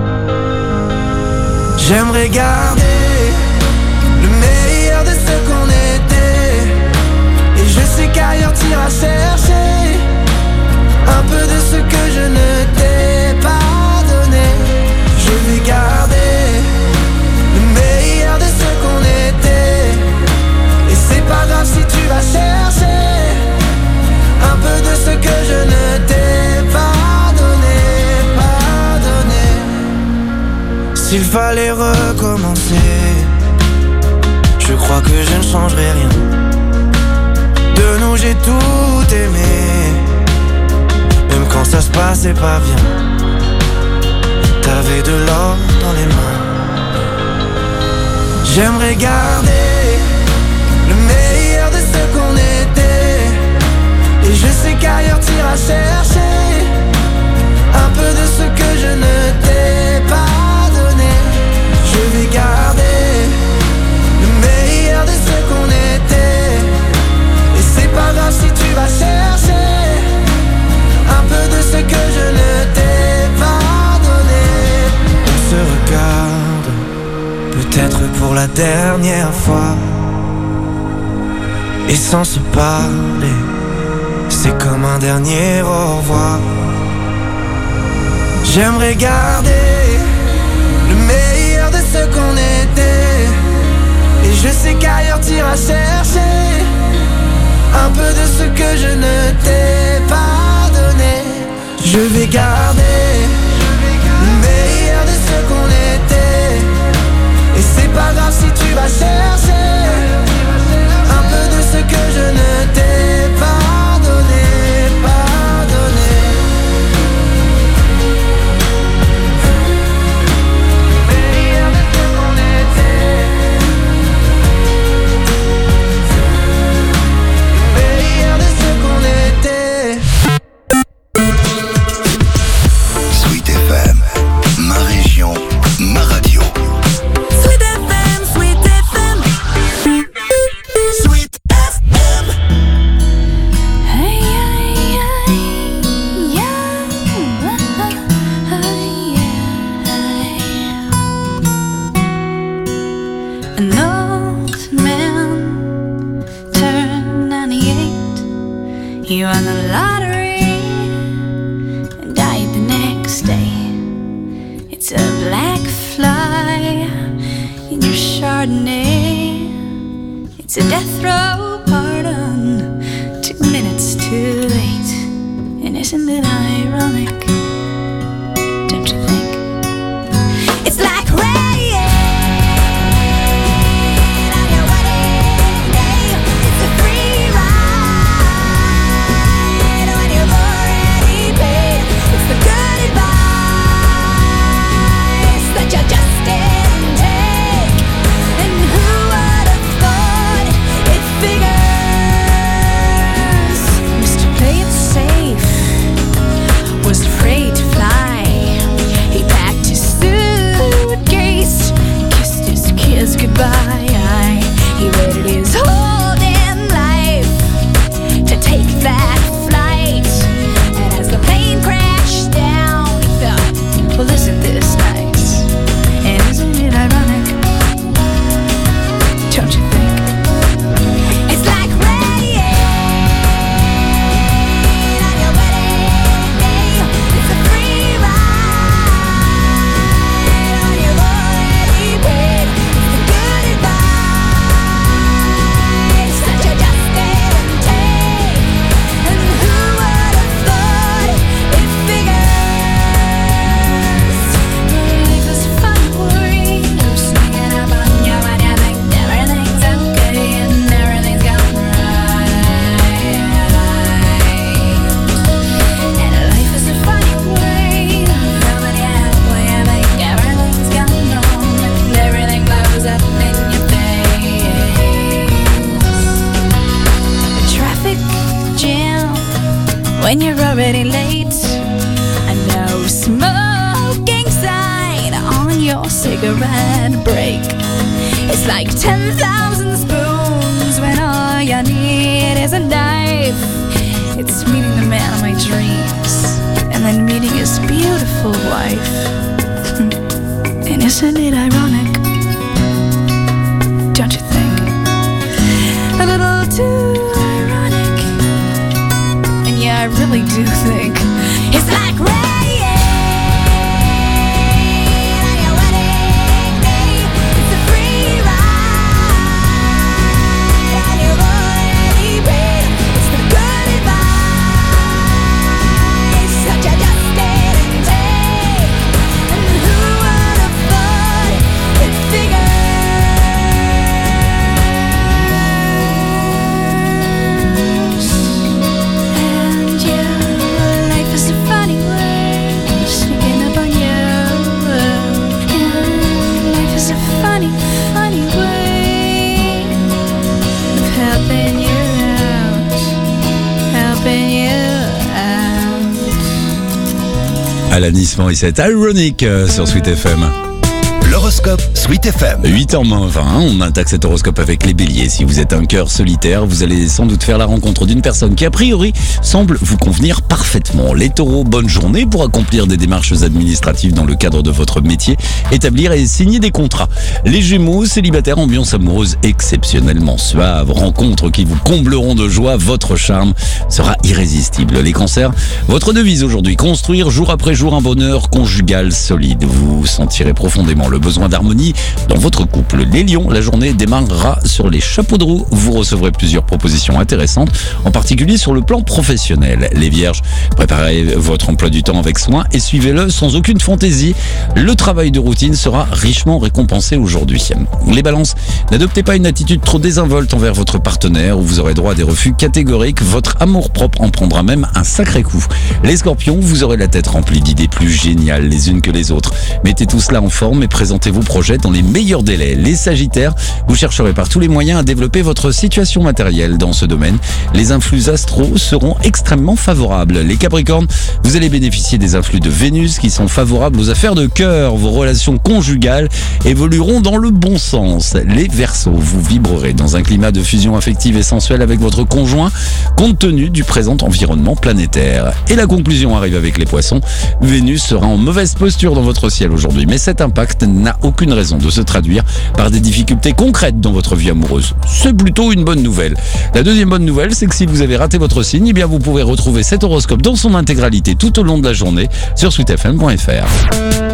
J'aimerais garder le meilleur de ce qu'on était. Et je sais qu'ailleurs t'iras chercher un peu de ce que je ne t'ai pas donné. Je vais garder le meilleur de ce qu'on était. Et c'est pas grave si tu vas chercher un peu de ce que je ne t'ai pas donné, pas donné. S'il fallait recommencer, je crois que je ne changerai rien. De nous j'ai tout aimé, même quand ça se passait pas bien. T'avais de l'or dans les mains. J'aimerais garder le meilleur de ce qu'on était. Et je sais qu'ailleurs t'iras chercher un peu de ce que je ne t'ai pas donné. Je vais garder le meilleur de ce qu'on était. Et c'est pas grave si tu vas chercher un peu de ce que je ne t'ai pas donné. On se regarde, peut-être pour la dernière fois. Et sans se parler, c'est comme un dernier au revoir. J'aimerais garder le meilleur de ce qu'on était. Et je sais qu'ailleurs t'iras chercher un peu de ce que je ne t'ai pas donné. Je vais garder le meilleur de ce qu'on était. Et c'est pas grave si tu vas chercher un peu de ce que je ne t'ai pas donné, pas donné. Meilleur de ce qu'on était. Meilleur de ce qu'on était. Sweet FM, ma région, ma radio. Sweet FM, Sweet FM. Sweet FM. Hey, hey, hey, yeah. An old man turned 98. He won the lottery and died the next day. It's a black fly in your Chardonnay. It's a death row pardon, 2 minutes too late. And isn't it ironic? Don't you think? It's like rain on your wedding day. It's a free ride when you've already paid. It's the good advice that you just didn't take. And who would have thought it figures? Mr. Play It Safe was afraid to fly. He packed his suitcase, kissed his kids goodbye. He waited his whole damn life to take that flight. And as the plane crashed down, he thought, well, isn't this nice? And isn't it ironic? Don't you think? It's like rain on your wedding day. It's a free ride when you've already paid. It's the good advice that you just didn't take. And who would have thought it figures? Life is a funny way of sneaking up on you when you think everything's okay and everything's going right. And life is a funny way of coming out when you think everything's gone wrong and everything blows up in your face. A traffic jam when you're already late. A no smoking sign on your cigarette break. It's like 10,000 spoons when all you need is a knife. It's meeting the man of my dreams and then meeting his beautiful life. And isn't it ironic? Don't you think? A little too ironic. And yeah, I really do think it's like rain. Alanis Morissette, ironique sur Sweet FM. L'horoscope Sweet FM. 8h20, on attaque cet horoscope avec les béliers. Si vous êtes un cœur solitaire, vous allez sans doute faire la rencontre d'une personne qui a priori semble vous convenir parfaitement. Les taureaux, bonne journée pour accomplir des démarches administratives dans le cadre de votre métier, établir et signer des contrats. Les gémeaux, célibataires, ambiance amoureuse exceptionnellement suave, rencontres qui vous combleront de joie, votre charme sera irrésistible. Les cancers, votre devise aujourd'hui, construire jour après jour un bonheur conjugal solide. Vous sentirez profondément le besoin d'harmonie dans votre couple. Les lions, la journée démarrera sur les chapeaux de roue. Vous recevrez plusieurs propositions intéressantes, en particulier sur le plan professionnel. Les vierges, préparez votre emploi du temps avec soin et suivez-le sans aucune fantaisie. Le travail de routine sera richement récompensé aujourd'hui. Les balances, n'adoptez pas une attitude trop désinvolte envers votre partenaire ou vous aurez droit à des refus catégoriques. Votre amour-propre en prendra même un sacré coup. Les scorpions, vous aurez la tête remplie d'idées plus géniales les unes que les autres. Mettez tout cela en forme et présentez vos projets dans les meilleurs délais. Les sagittaires, vous chercherez par tous les moyens à développer votre situation matérielle dans ce domaine. Les influx astraux seront extrêmement favorables. Les capricornes, vous allez bénéficier des influx de Vénus qui sont favorables aux affaires de cœur. Vos relations conjugales évolueront dans le bon sens. Les verseaux, vous vibrerez dans un climat de fusion affective et sensuelle avec votre conjoint compte tenu du présent environnement planétaire. Et la conclusion arrive avec les poissons. Vénus sera en mauvaise posture dans votre ciel aujourd'hui, mais cet impact n'a aucune raison de se traduire par des difficultés concrètes dans votre vie amoureuse. C'est plutôt une bonne nouvelle. La deuxième bonne nouvelle, c'est que si vous avez raté votre signe, eh bien vous pouvez retrouver cet horoscope dans son intégralité tout au long de la journée sur sweetfm.fr.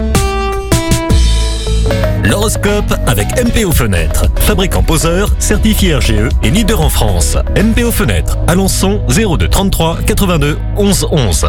L'horoscope avec MPO Fenêtres, fabricant poseur, certifié RGE et leader en France. MPO Fenêtres, Alençon 02 33 82 11 11.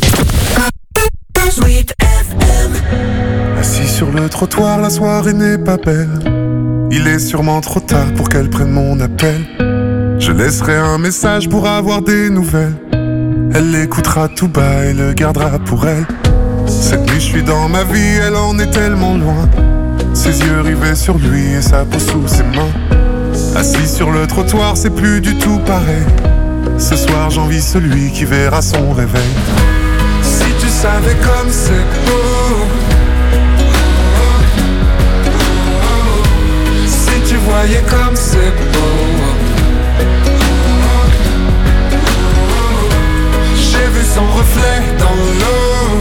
Sweet FM. Assis sur le trottoir, la soirée n'est pas belle. Il est sûrement trop tard pour qu'elle prenne mon appel. Je laisserai un message pour avoir des nouvelles. Elle l'écoutera tout bas et le gardera pour elle. Cette nuit je suis dans ma vie, elle en est tellement loin. Ses yeux rivés sur lui et sa peau sous ses mains. Assis sur le trottoir, c'est plus du tout pareil. Ce soir j'envie celui qui verra son réveil. Si tu savais comme c'est beau, si tu voyais comme c'est beau. J'ai vu son reflet dans l'eau.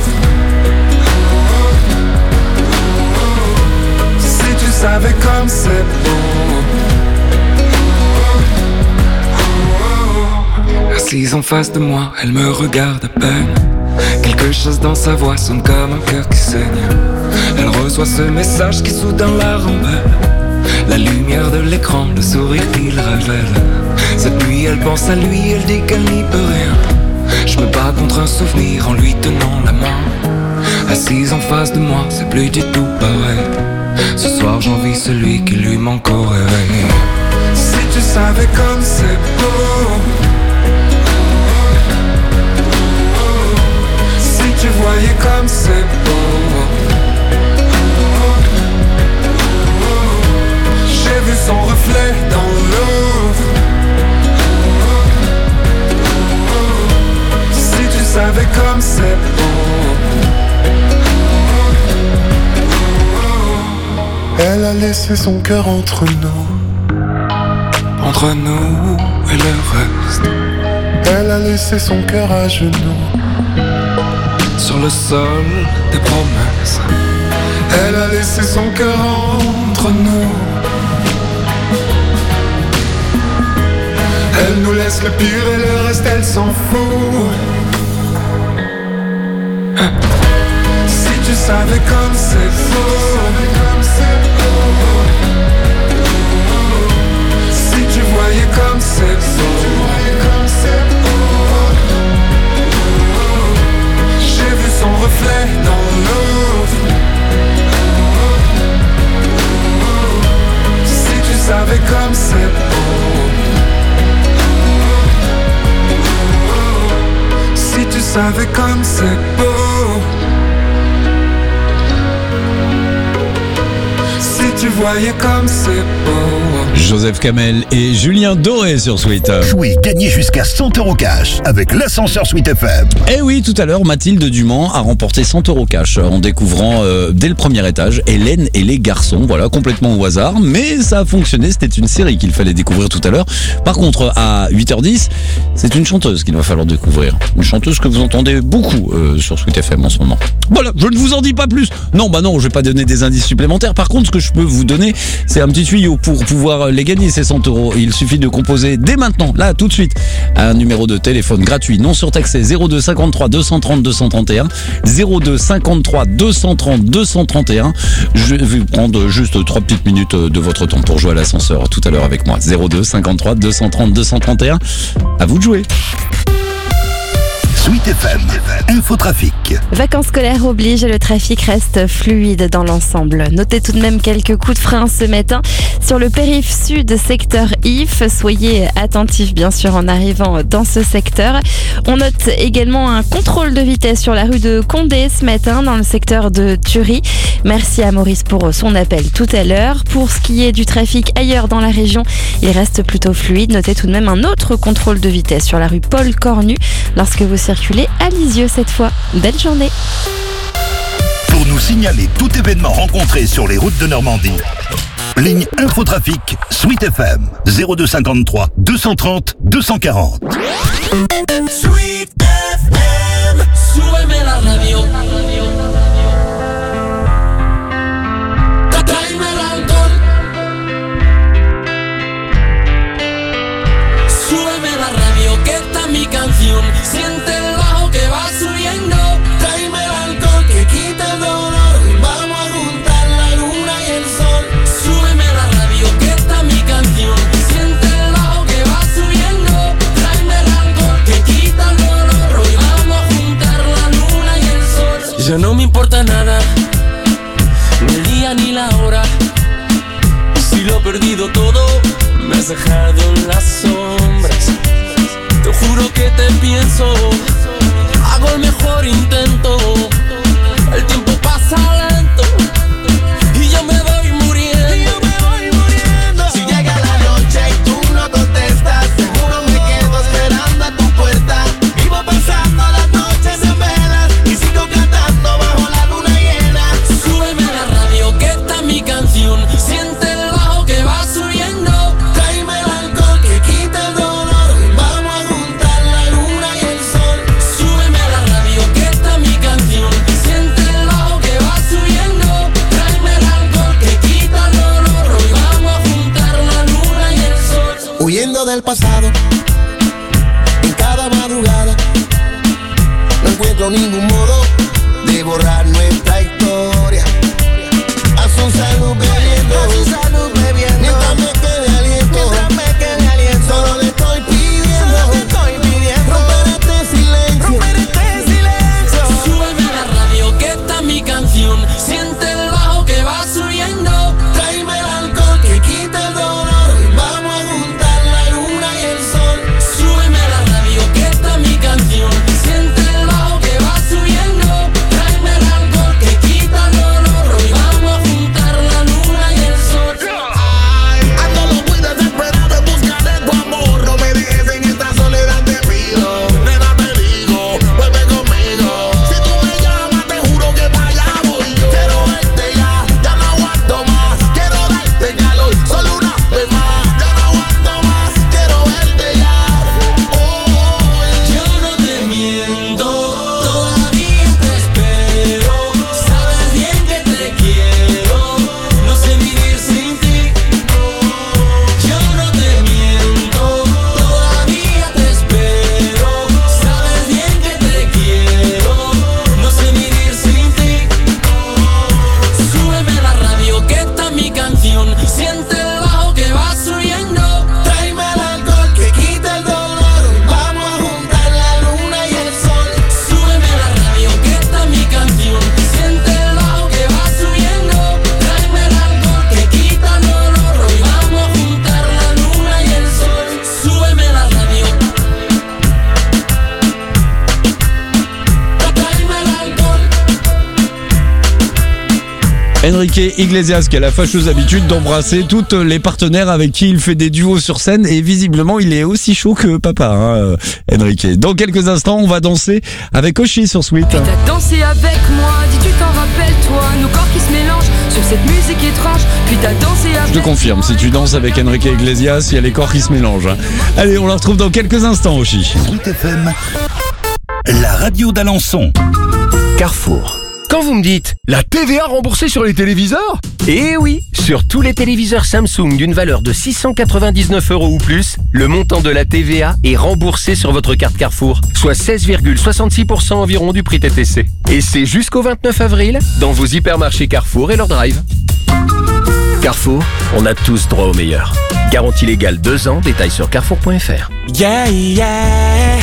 Si tu savais comme c'est beau. Assise en face de moi, elle me regarde à peine. Quelque chose dans sa voix sonne comme un cœur qui saigne. Elle reçoit ce message qui soudain la rend belle. La lumière de l'écran, le sourire qu'il révèle. Cette nuit elle pense à lui, elle dit qu'elle n'y peut rien. Je me bats contre un souvenir en lui tenant la main. Assise en face de moi, c'est plus du tout pareil. Ce soir j'envie celui qui lui manque au réveil. Si tu savais comme c'est beau. Si tu voyais comme c'est beau. J'ai vu son reflet dans l'eau. Si tu savais comme c'est beau. Elle a laissé son cœur entre nous. Entre nous et le reste. Elle a laissé son cœur à genoux. sur le sol des promesses. Elle a laissé son cœur entre nous. Elle nous laisse le pire et le reste elle s'en fout. Si tu savais comme c'est beau, si tu voyais comme c'est beau, j'ai vu son reflet dans l'eau. Si tu savais comme c'est beau, si tu savais comme c'est beau, si tu voyais comme c'est beau. Joseph Kamel et Julien Doré sur Sweet. Jouez, gagnez jusqu'à 100 € cash avec l'ascenseur Sweet FM. Eh oui, tout à l'heure, Mathilde Dumont a remporté 100 € cash en découvrant dès le premier étage Hélène et les garçons. Voilà, complètement au hasard, mais ça a fonctionné. C'était une série qu'il fallait découvrir tout à l'heure. Par contre, à 8h10, c'est une chanteuse qu'il va falloir découvrir. Une chanteuse que vous entendez beaucoup sur Sweet FM en ce moment. Voilà, je ne vous en dis pas plus. Non, je vais pas donner des indices supplémentaires. Par contre, ce que je peux vous donner, c'est un petit tuyau pour pouvoir les gagner, ces 100 €. Il suffit de composer dès maintenant, là, tout de suite, un numéro de téléphone gratuit, non surtaxé, 02 53 230 231, 02 53 230 231. Je vais prendre juste 3 petites minutes de votre temps pour jouer à l'ascenseur tout à l'heure avec moi. 02 53 230 231. À vous de jouer. Sweet FM, infotrafic. Vacances scolaires oblige, le trafic reste fluide dans l'ensemble. Notez tout de même quelques coups de frein ce matin sur le périph' sud, secteur If. Soyez attentifs bien sûr en arrivant dans ce secteur. On note également un contrôle de vitesse sur la rue de Condé ce matin dans le secteur de Thury. Merci à Maurice pour son appel tout à l'heure. Pour ce qui est du trafic ailleurs dans la région, il reste plutôt fluide. Notez tout de même un autre contrôle de vitesse sur la rue Paul Cornu lorsque vous circulez à Lisieux cette fois. Belle journée. Pour nous signaler tout événement rencontré sur les routes de Normandie, ligne infotrafic Sweet FM 02 53 230 240. Sweet FM, súbeme la radio. Tráeme el alcohol. Súbeme la radio, que esta es mi canción. Siente el bajo que va subiendo. Tráeme el alcohol que quita el dolor. Vamos a juntar la luna y el sol. Súbeme la radio, que esta es mi canción. Siente el bajo que va subiendo. Tráeme el alcohol que quita el dolor. Hoy vamos a juntar la luna y el sol. Ya no me importa nada, ni el día ni la hora. Si lo he perdido todo, me has dejado en las sombras. Te juro que te pienso, hago el mejor intento. El tiempo pasa lento y yo me voy muriendo. Si llega la noche y tú no contestas, seguro me quedo esperando a tu puerta. Vivo pasando las noches en velas y sigo cantando bajo la luna llena. Súbeme la radio, que esta es mi canción. Siente el bajo que va subiendo. Tráeme el alcohol que quita el dolor. Vamos a juntar la luna y el sol. Súbeme la radio, que esta es mi canción. Siente el bajo que va subiendo. Tráeme el alcohol que quita el dolor. Hoy vamos a juntar la luna y el sol. Huyendo del pasado, en cada madrugada, no encuentro ningún modo de borrar nuestra historia. A su salud bebiendo, mientras me quede aliento, solo le estoy pidiendo, romper este silencio. Súbeme la radio, que esta es mi canción. Siente el bajo que va subiendo. Tráeme el alcohol que quita el dolor. Vamos a juntar la luna y el sol. Súbeme la radio, que esta es mi canción. Siente el bajo que va subiendo. Tráeme el alcohol Enrique Iglesias qui a la fâcheuse habitude d'embrasser toutes les partenaires avec qui il fait des duos sur scène et visiblement il est aussi chaud que papa, hein, Enrique. Dans quelques instants, on va danser avec Oshi sur Sweet. T'as dansé avec moi, dis tu t'en rappelles toi, nos corps qui se mélangent sur cette musique étrange. Puis t'as dansé avec. Je te confirme, si tu danses avec Enrique Iglesias, il y a les corps qui se mélangent. Hein. Allez, on la retrouve dans quelques instants, Oshi. Sweet FM, la radio d'Alençon. Carrefour. Quand vous me dites la TVA remboursée sur les téléviseurs ? Eh oui, sur tous les téléviseurs Samsung d'une valeur de 699 € ou plus, le montant de la TVA est remboursé sur votre carte Carrefour, soit 16,66% environ du prix TTC. Et c'est jusqu'au 29 avril dans vos hypermarchés Carrefour et leur drive. Carrefour, on a tous droit au meilleur. Garantie légale 2 ans, détails sur carrefour.fr. Yeah, yeah,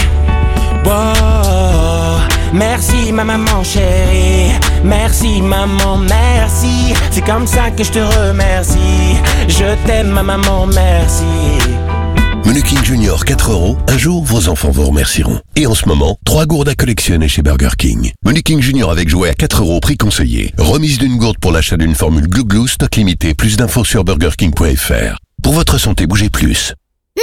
wow. Merci ma maman chérie, merci maman, merci. C'est comme ça que je te remercie. Je t'aime ma maman, merci. Menu King Junior 4 €, un jour vos enfants vous remercieront. Et en ce moment, 3 gourdes à collectionner chez Burger King. Menu King Junior avec jouet à 4 €, prix conseillé. Remise d'une gourde pour l'achat d'une formule Glou Glou, stock limité. Plus d'infos sur burgerking.fr. Pour votre santé, bougez plus.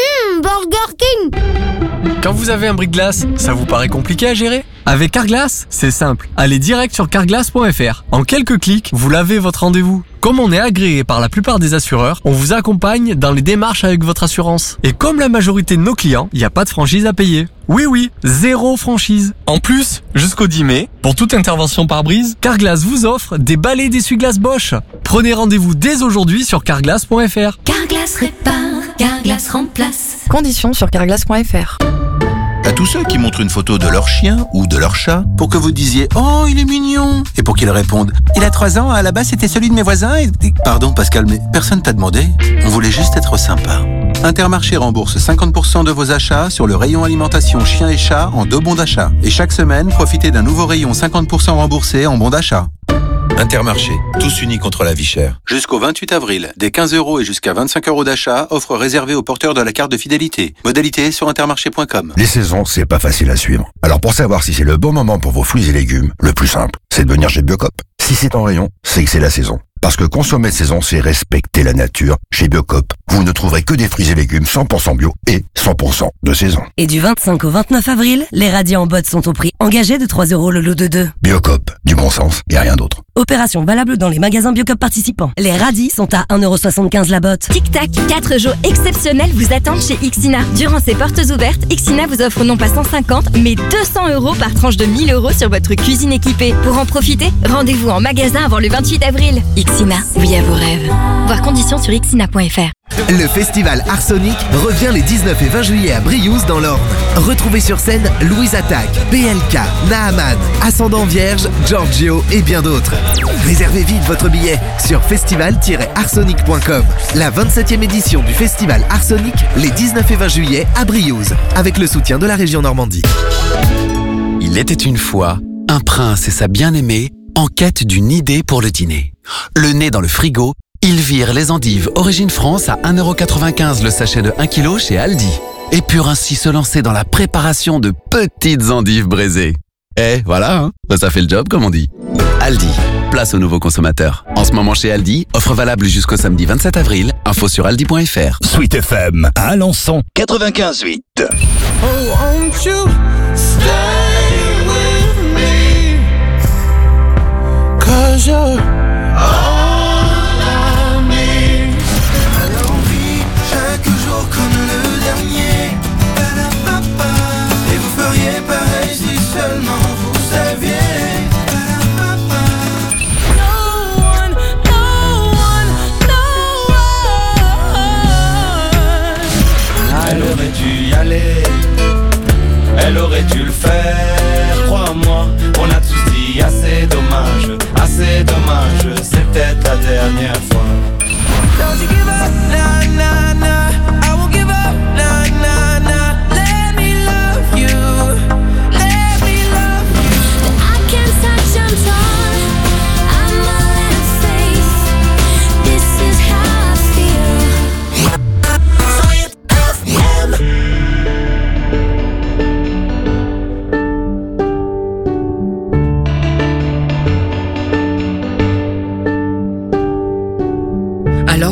Burger King. Quand vous avez un bris-de-glace, ça vous paraît compliqué à gérer ? Avec Carglass, c'est simple. Allez direct sur carglass.fr. En quelques clics, vous lavez votre rendez-vous. Comme on est agréé par la plupart des assureurs, on vous accompagne dans les démarches avec votre assurance. Et comme la majorité de nos clients, il n'y a pas de franchise à payer. Oui, 0 franchise. En plus, jusqu'au 10 mai, pour toute intervention par brise, Carglass vous offre des balais d'essuie-glace Bosch. Prenez rendez-vous dès aujourd'hui sur carglass.fr. Carglass répare, Carglass remplace. Conditions sur carglass.fr. À tous ceux qui montrent une photo de leur chien ou de leur chat pour que vous disiez « Oh, il est mignon !» et pour qu'ils répondent « Il a 3 ans, à la base c'était celui de mes voisins et... » Pardon Pascal, mais personne t'a demandé. On voulait juste être sympa. Intermarché rembourse 50% de vos achats sur le rayon alimentation chien et chat en 2 bons d'achat. Et chaque semaine, profitez d'un nouveau rayon 50% remboursé en bons d'achat. Intermarché, tous unis contre la vie chère. Jusqu'au 28 avril, des 15 € et jusqu'à 25 € d'achat, offre réservée aux porteurs de la carte de fidélité. Modalité sur intermarché.com. Les saisons, c'est pas facile à suivre. Alors pour savoir si c'est le bon moment pour vos fruits et légumes, le plus simple, c'est de venir chez Biocop. Si c'est en rayon, c'est que c'est la saison. Parce que consommer de saison, c'est respecter la nature. Chez Biocop, vous ne trouverez que des fruits et légumes 100% bio et 100% de saison. Et du 25 au 29 avril, les radis en botte sont au prix engagé de 3 € le lot de 2. Biocop, du bon sens et rien d'autre. Opération valable dans les magasins Biocop participants. Les radis sont à 1,75 € la botte. Tic-tac, 4 jours exceptionnels vous attendent chez Ixina. Durant ces portes ouvertes, Ixina vous offre non pas 150, mais 200 € par tranche de 1 000 € sur votre cuisine équipée. Pour en profiter, rendez-vous en magasin avant le 28 avril. Ixina, oui à vos rêves. Voir conditions sur ixina.fr. Le festival Arsonic revient les 19 et 20 juillet à Briouze dans l'Orne. Retrouvez sur scène Louise Attaque, PLK, Nahaman, Ascendant Vierge, Giorgio et bien d'autres. Réservez vite votre billet sur festival-arsonic.com. La 27e édition du festival Arsonic les 19 et 20 juillet à Briouze, avec le soutien de la région Normandie. Il était une fois un prince et sa bien-aimée en quête d'une idée pour le dîner. Le nez dans le frigo, ils virent les endives Origine France à 1,95 € le sachet de 1 kg chez Aldi et purent ainsi se lancer dans la préparation de petites endives braisées. Et voilà, hein, ça fait le job comme on dit. Aldi, place aux nouveaux consommateurs. En ce moment chez Aldi, offre valable jusqu'au samedi 27 avril, info sur aldi.fr. Sweet FM à Alençon 95.8. Oh, won't you stay with me? 'Cause you're chaque jour comme le dernier. Et vous feriez pareil si seulement vous saviez. No one, no one, no one. Elle aurait dû y aller, elle aurait dû le faire, crois-moi. On a tous dit assez dommage, c'est peut-être la dernière fois. Don't you give up, nah, nah, nah. I won't give up, nah, nah, nah. Let me love you, let me love you.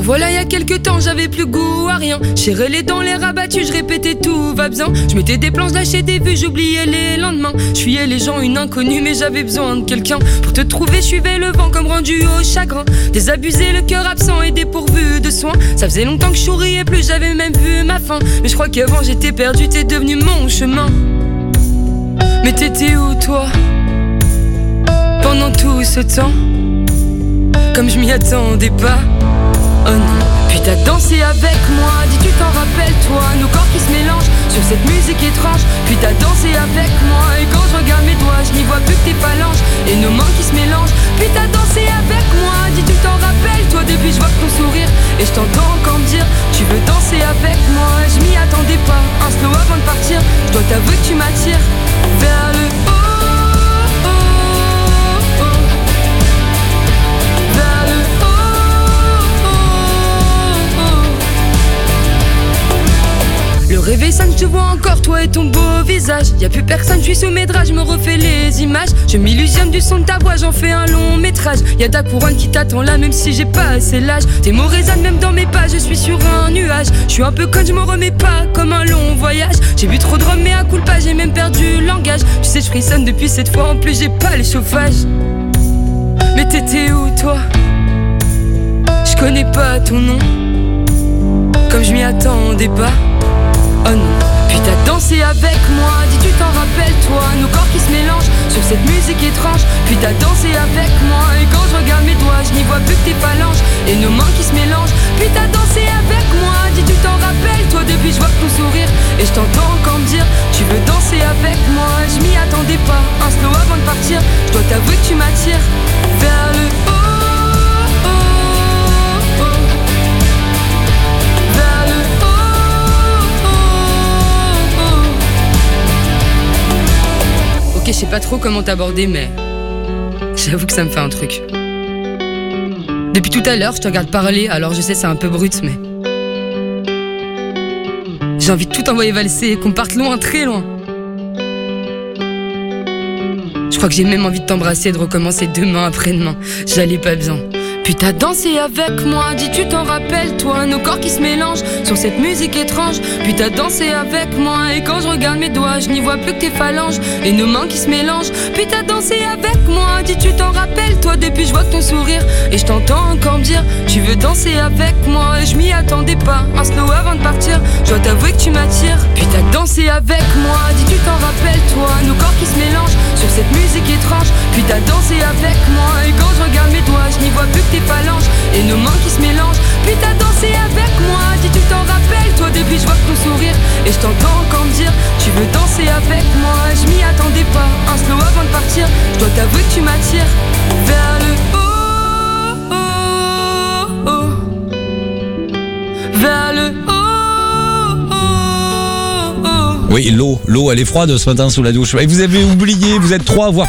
voilà, y a quelques temps, j'avais plus goût à rien. J'ai les dents, les rabattus, je répétais tout va bien. Je mettais des plans, je lâchais des vues, j'oubliais les lendemains. Je fuyais les gens, une inconnue, mais j'avais besoin de quelqu'un. Pour te trouver, je suivais le vent comme rendu au chagrin. Désabusé, le cœur absent et dépourvu de soins. Ça faisait longtemps que je souriais plus, j'avais même vu ma fin. Mais je crois qu'avant j'étais perdu, t'es devenu mon chemin. Mais t'étais où toi pendant tout ce temps? Comme je m'y attendais pas. Oh non. Puis t'as dansé avec moi, dis tu t'en rappelles toi. Nos corps qui se mélangent sur cette musique étrange. Puis t'as dansé avec moi, et quand je regarde mes doigts, je n'y vois plus que tes phalanges et nos mains qui se mélangent. Puis t'as dansé avec moi, dis tu t'en rappelles toi. Depuis je vois que ton sourire, et je t'entends encore me dire tu veux danser avec moi. Je m'y attendais pas, un slow avant de partir. Je dois t'avouer que tu m'attires vers le haut. Le réveil sonne, je te vois encore, toi et ton beau visage. Y'a plus personne, je suis sous mes draps, je me refais les images. Je m'illusionne du son de ta voix, j'en fais un long métrage. Y'a ta couronne qui t'attend là, même si j'ai pas assez l'âge. Tes mots résonnent même dans mes pas, je suis sur un nuage. Je suis un peu conne, je m'en remets pas, comme un long voyage. J'ai bu trop de rhum, mais à culpa, j'ai même perdu le langage. Tu sais, je frissonne depuis cette fois, en plus j'ai pas les chauffages. Mais t'étais où toi? Je connais pas ton nom, comme je m'y attendais pas. Oh non. Puis t'as dansé avec moi, dis tu t'en rappelles toi. Nos corps qui se mélangent sur cette musique étrange. Puis t'as dansé avec moi, et quand je regarde mes doigts, je n'y vois plus que tes phalanges et nos mains qui se mélangent. Puis t'as dansé avec moi, dis tu t'en rappelles toi. Depuis je vois que ton sourire, et je t'entends encore me dire tu veux danser avec moi. Je m'y attendais pas, un slow avant de partir. Je dois t'avouer que tu m'attires vers le haut. Je sais pas trop comment t'aborder, mais j'avoue que ça me fait un truc. Depuis tout à l'heure, je te regarde parler, alors je sais c'est un peu brut, mais j'ai envie de tout envoyer valser, qu'on parte loin, très loin. Je crois que j'ai même envie de t'embrasser et de recommencer demain après-demain. J'allais pas bien. Puis t'as dansé avec moi, dis tu t'en rappelles toi. Nos corps qui se mélangent sur cette musique étrange. Puis t'as dansé avec moi, et quand je regarde mes doigts, je n'y vois plus que tes phalanges et nos mains qui se mélangent. Puis t'as dansé avec moi, dis tu t'en rappelles toi. Depuis je vois que ton sourire, et je t'entends encore me dire tu veux danser avec moi. Et je m'y attendais pas, un slow avant de partir. Je dois t'avouer que tu m'attires. Puis t'as dansé avec moi, dis tu t'en rappelles toi. Nos corps qui se mélangent sur cette musique étrange. Puis t'as dansé avec moi, et quand je regarde mes doigts, je n'y vois plus que tes phalanges et nos mains qui se mélangent. Puis t'as dansé avec moi, dis tu t'en rappelles toi. Depuis je vois que ton sourire, et je t'entends encore me dire tu veux danser avec moi. Je m'y attendais pas, un slow avant de partir. Je dois t'avouer que tu m'attires vers le haut, vers le haut. Oui, l'eau elle est froide ce matin sous la douche. Et vous avez oublié, vous êtes 3 à avoir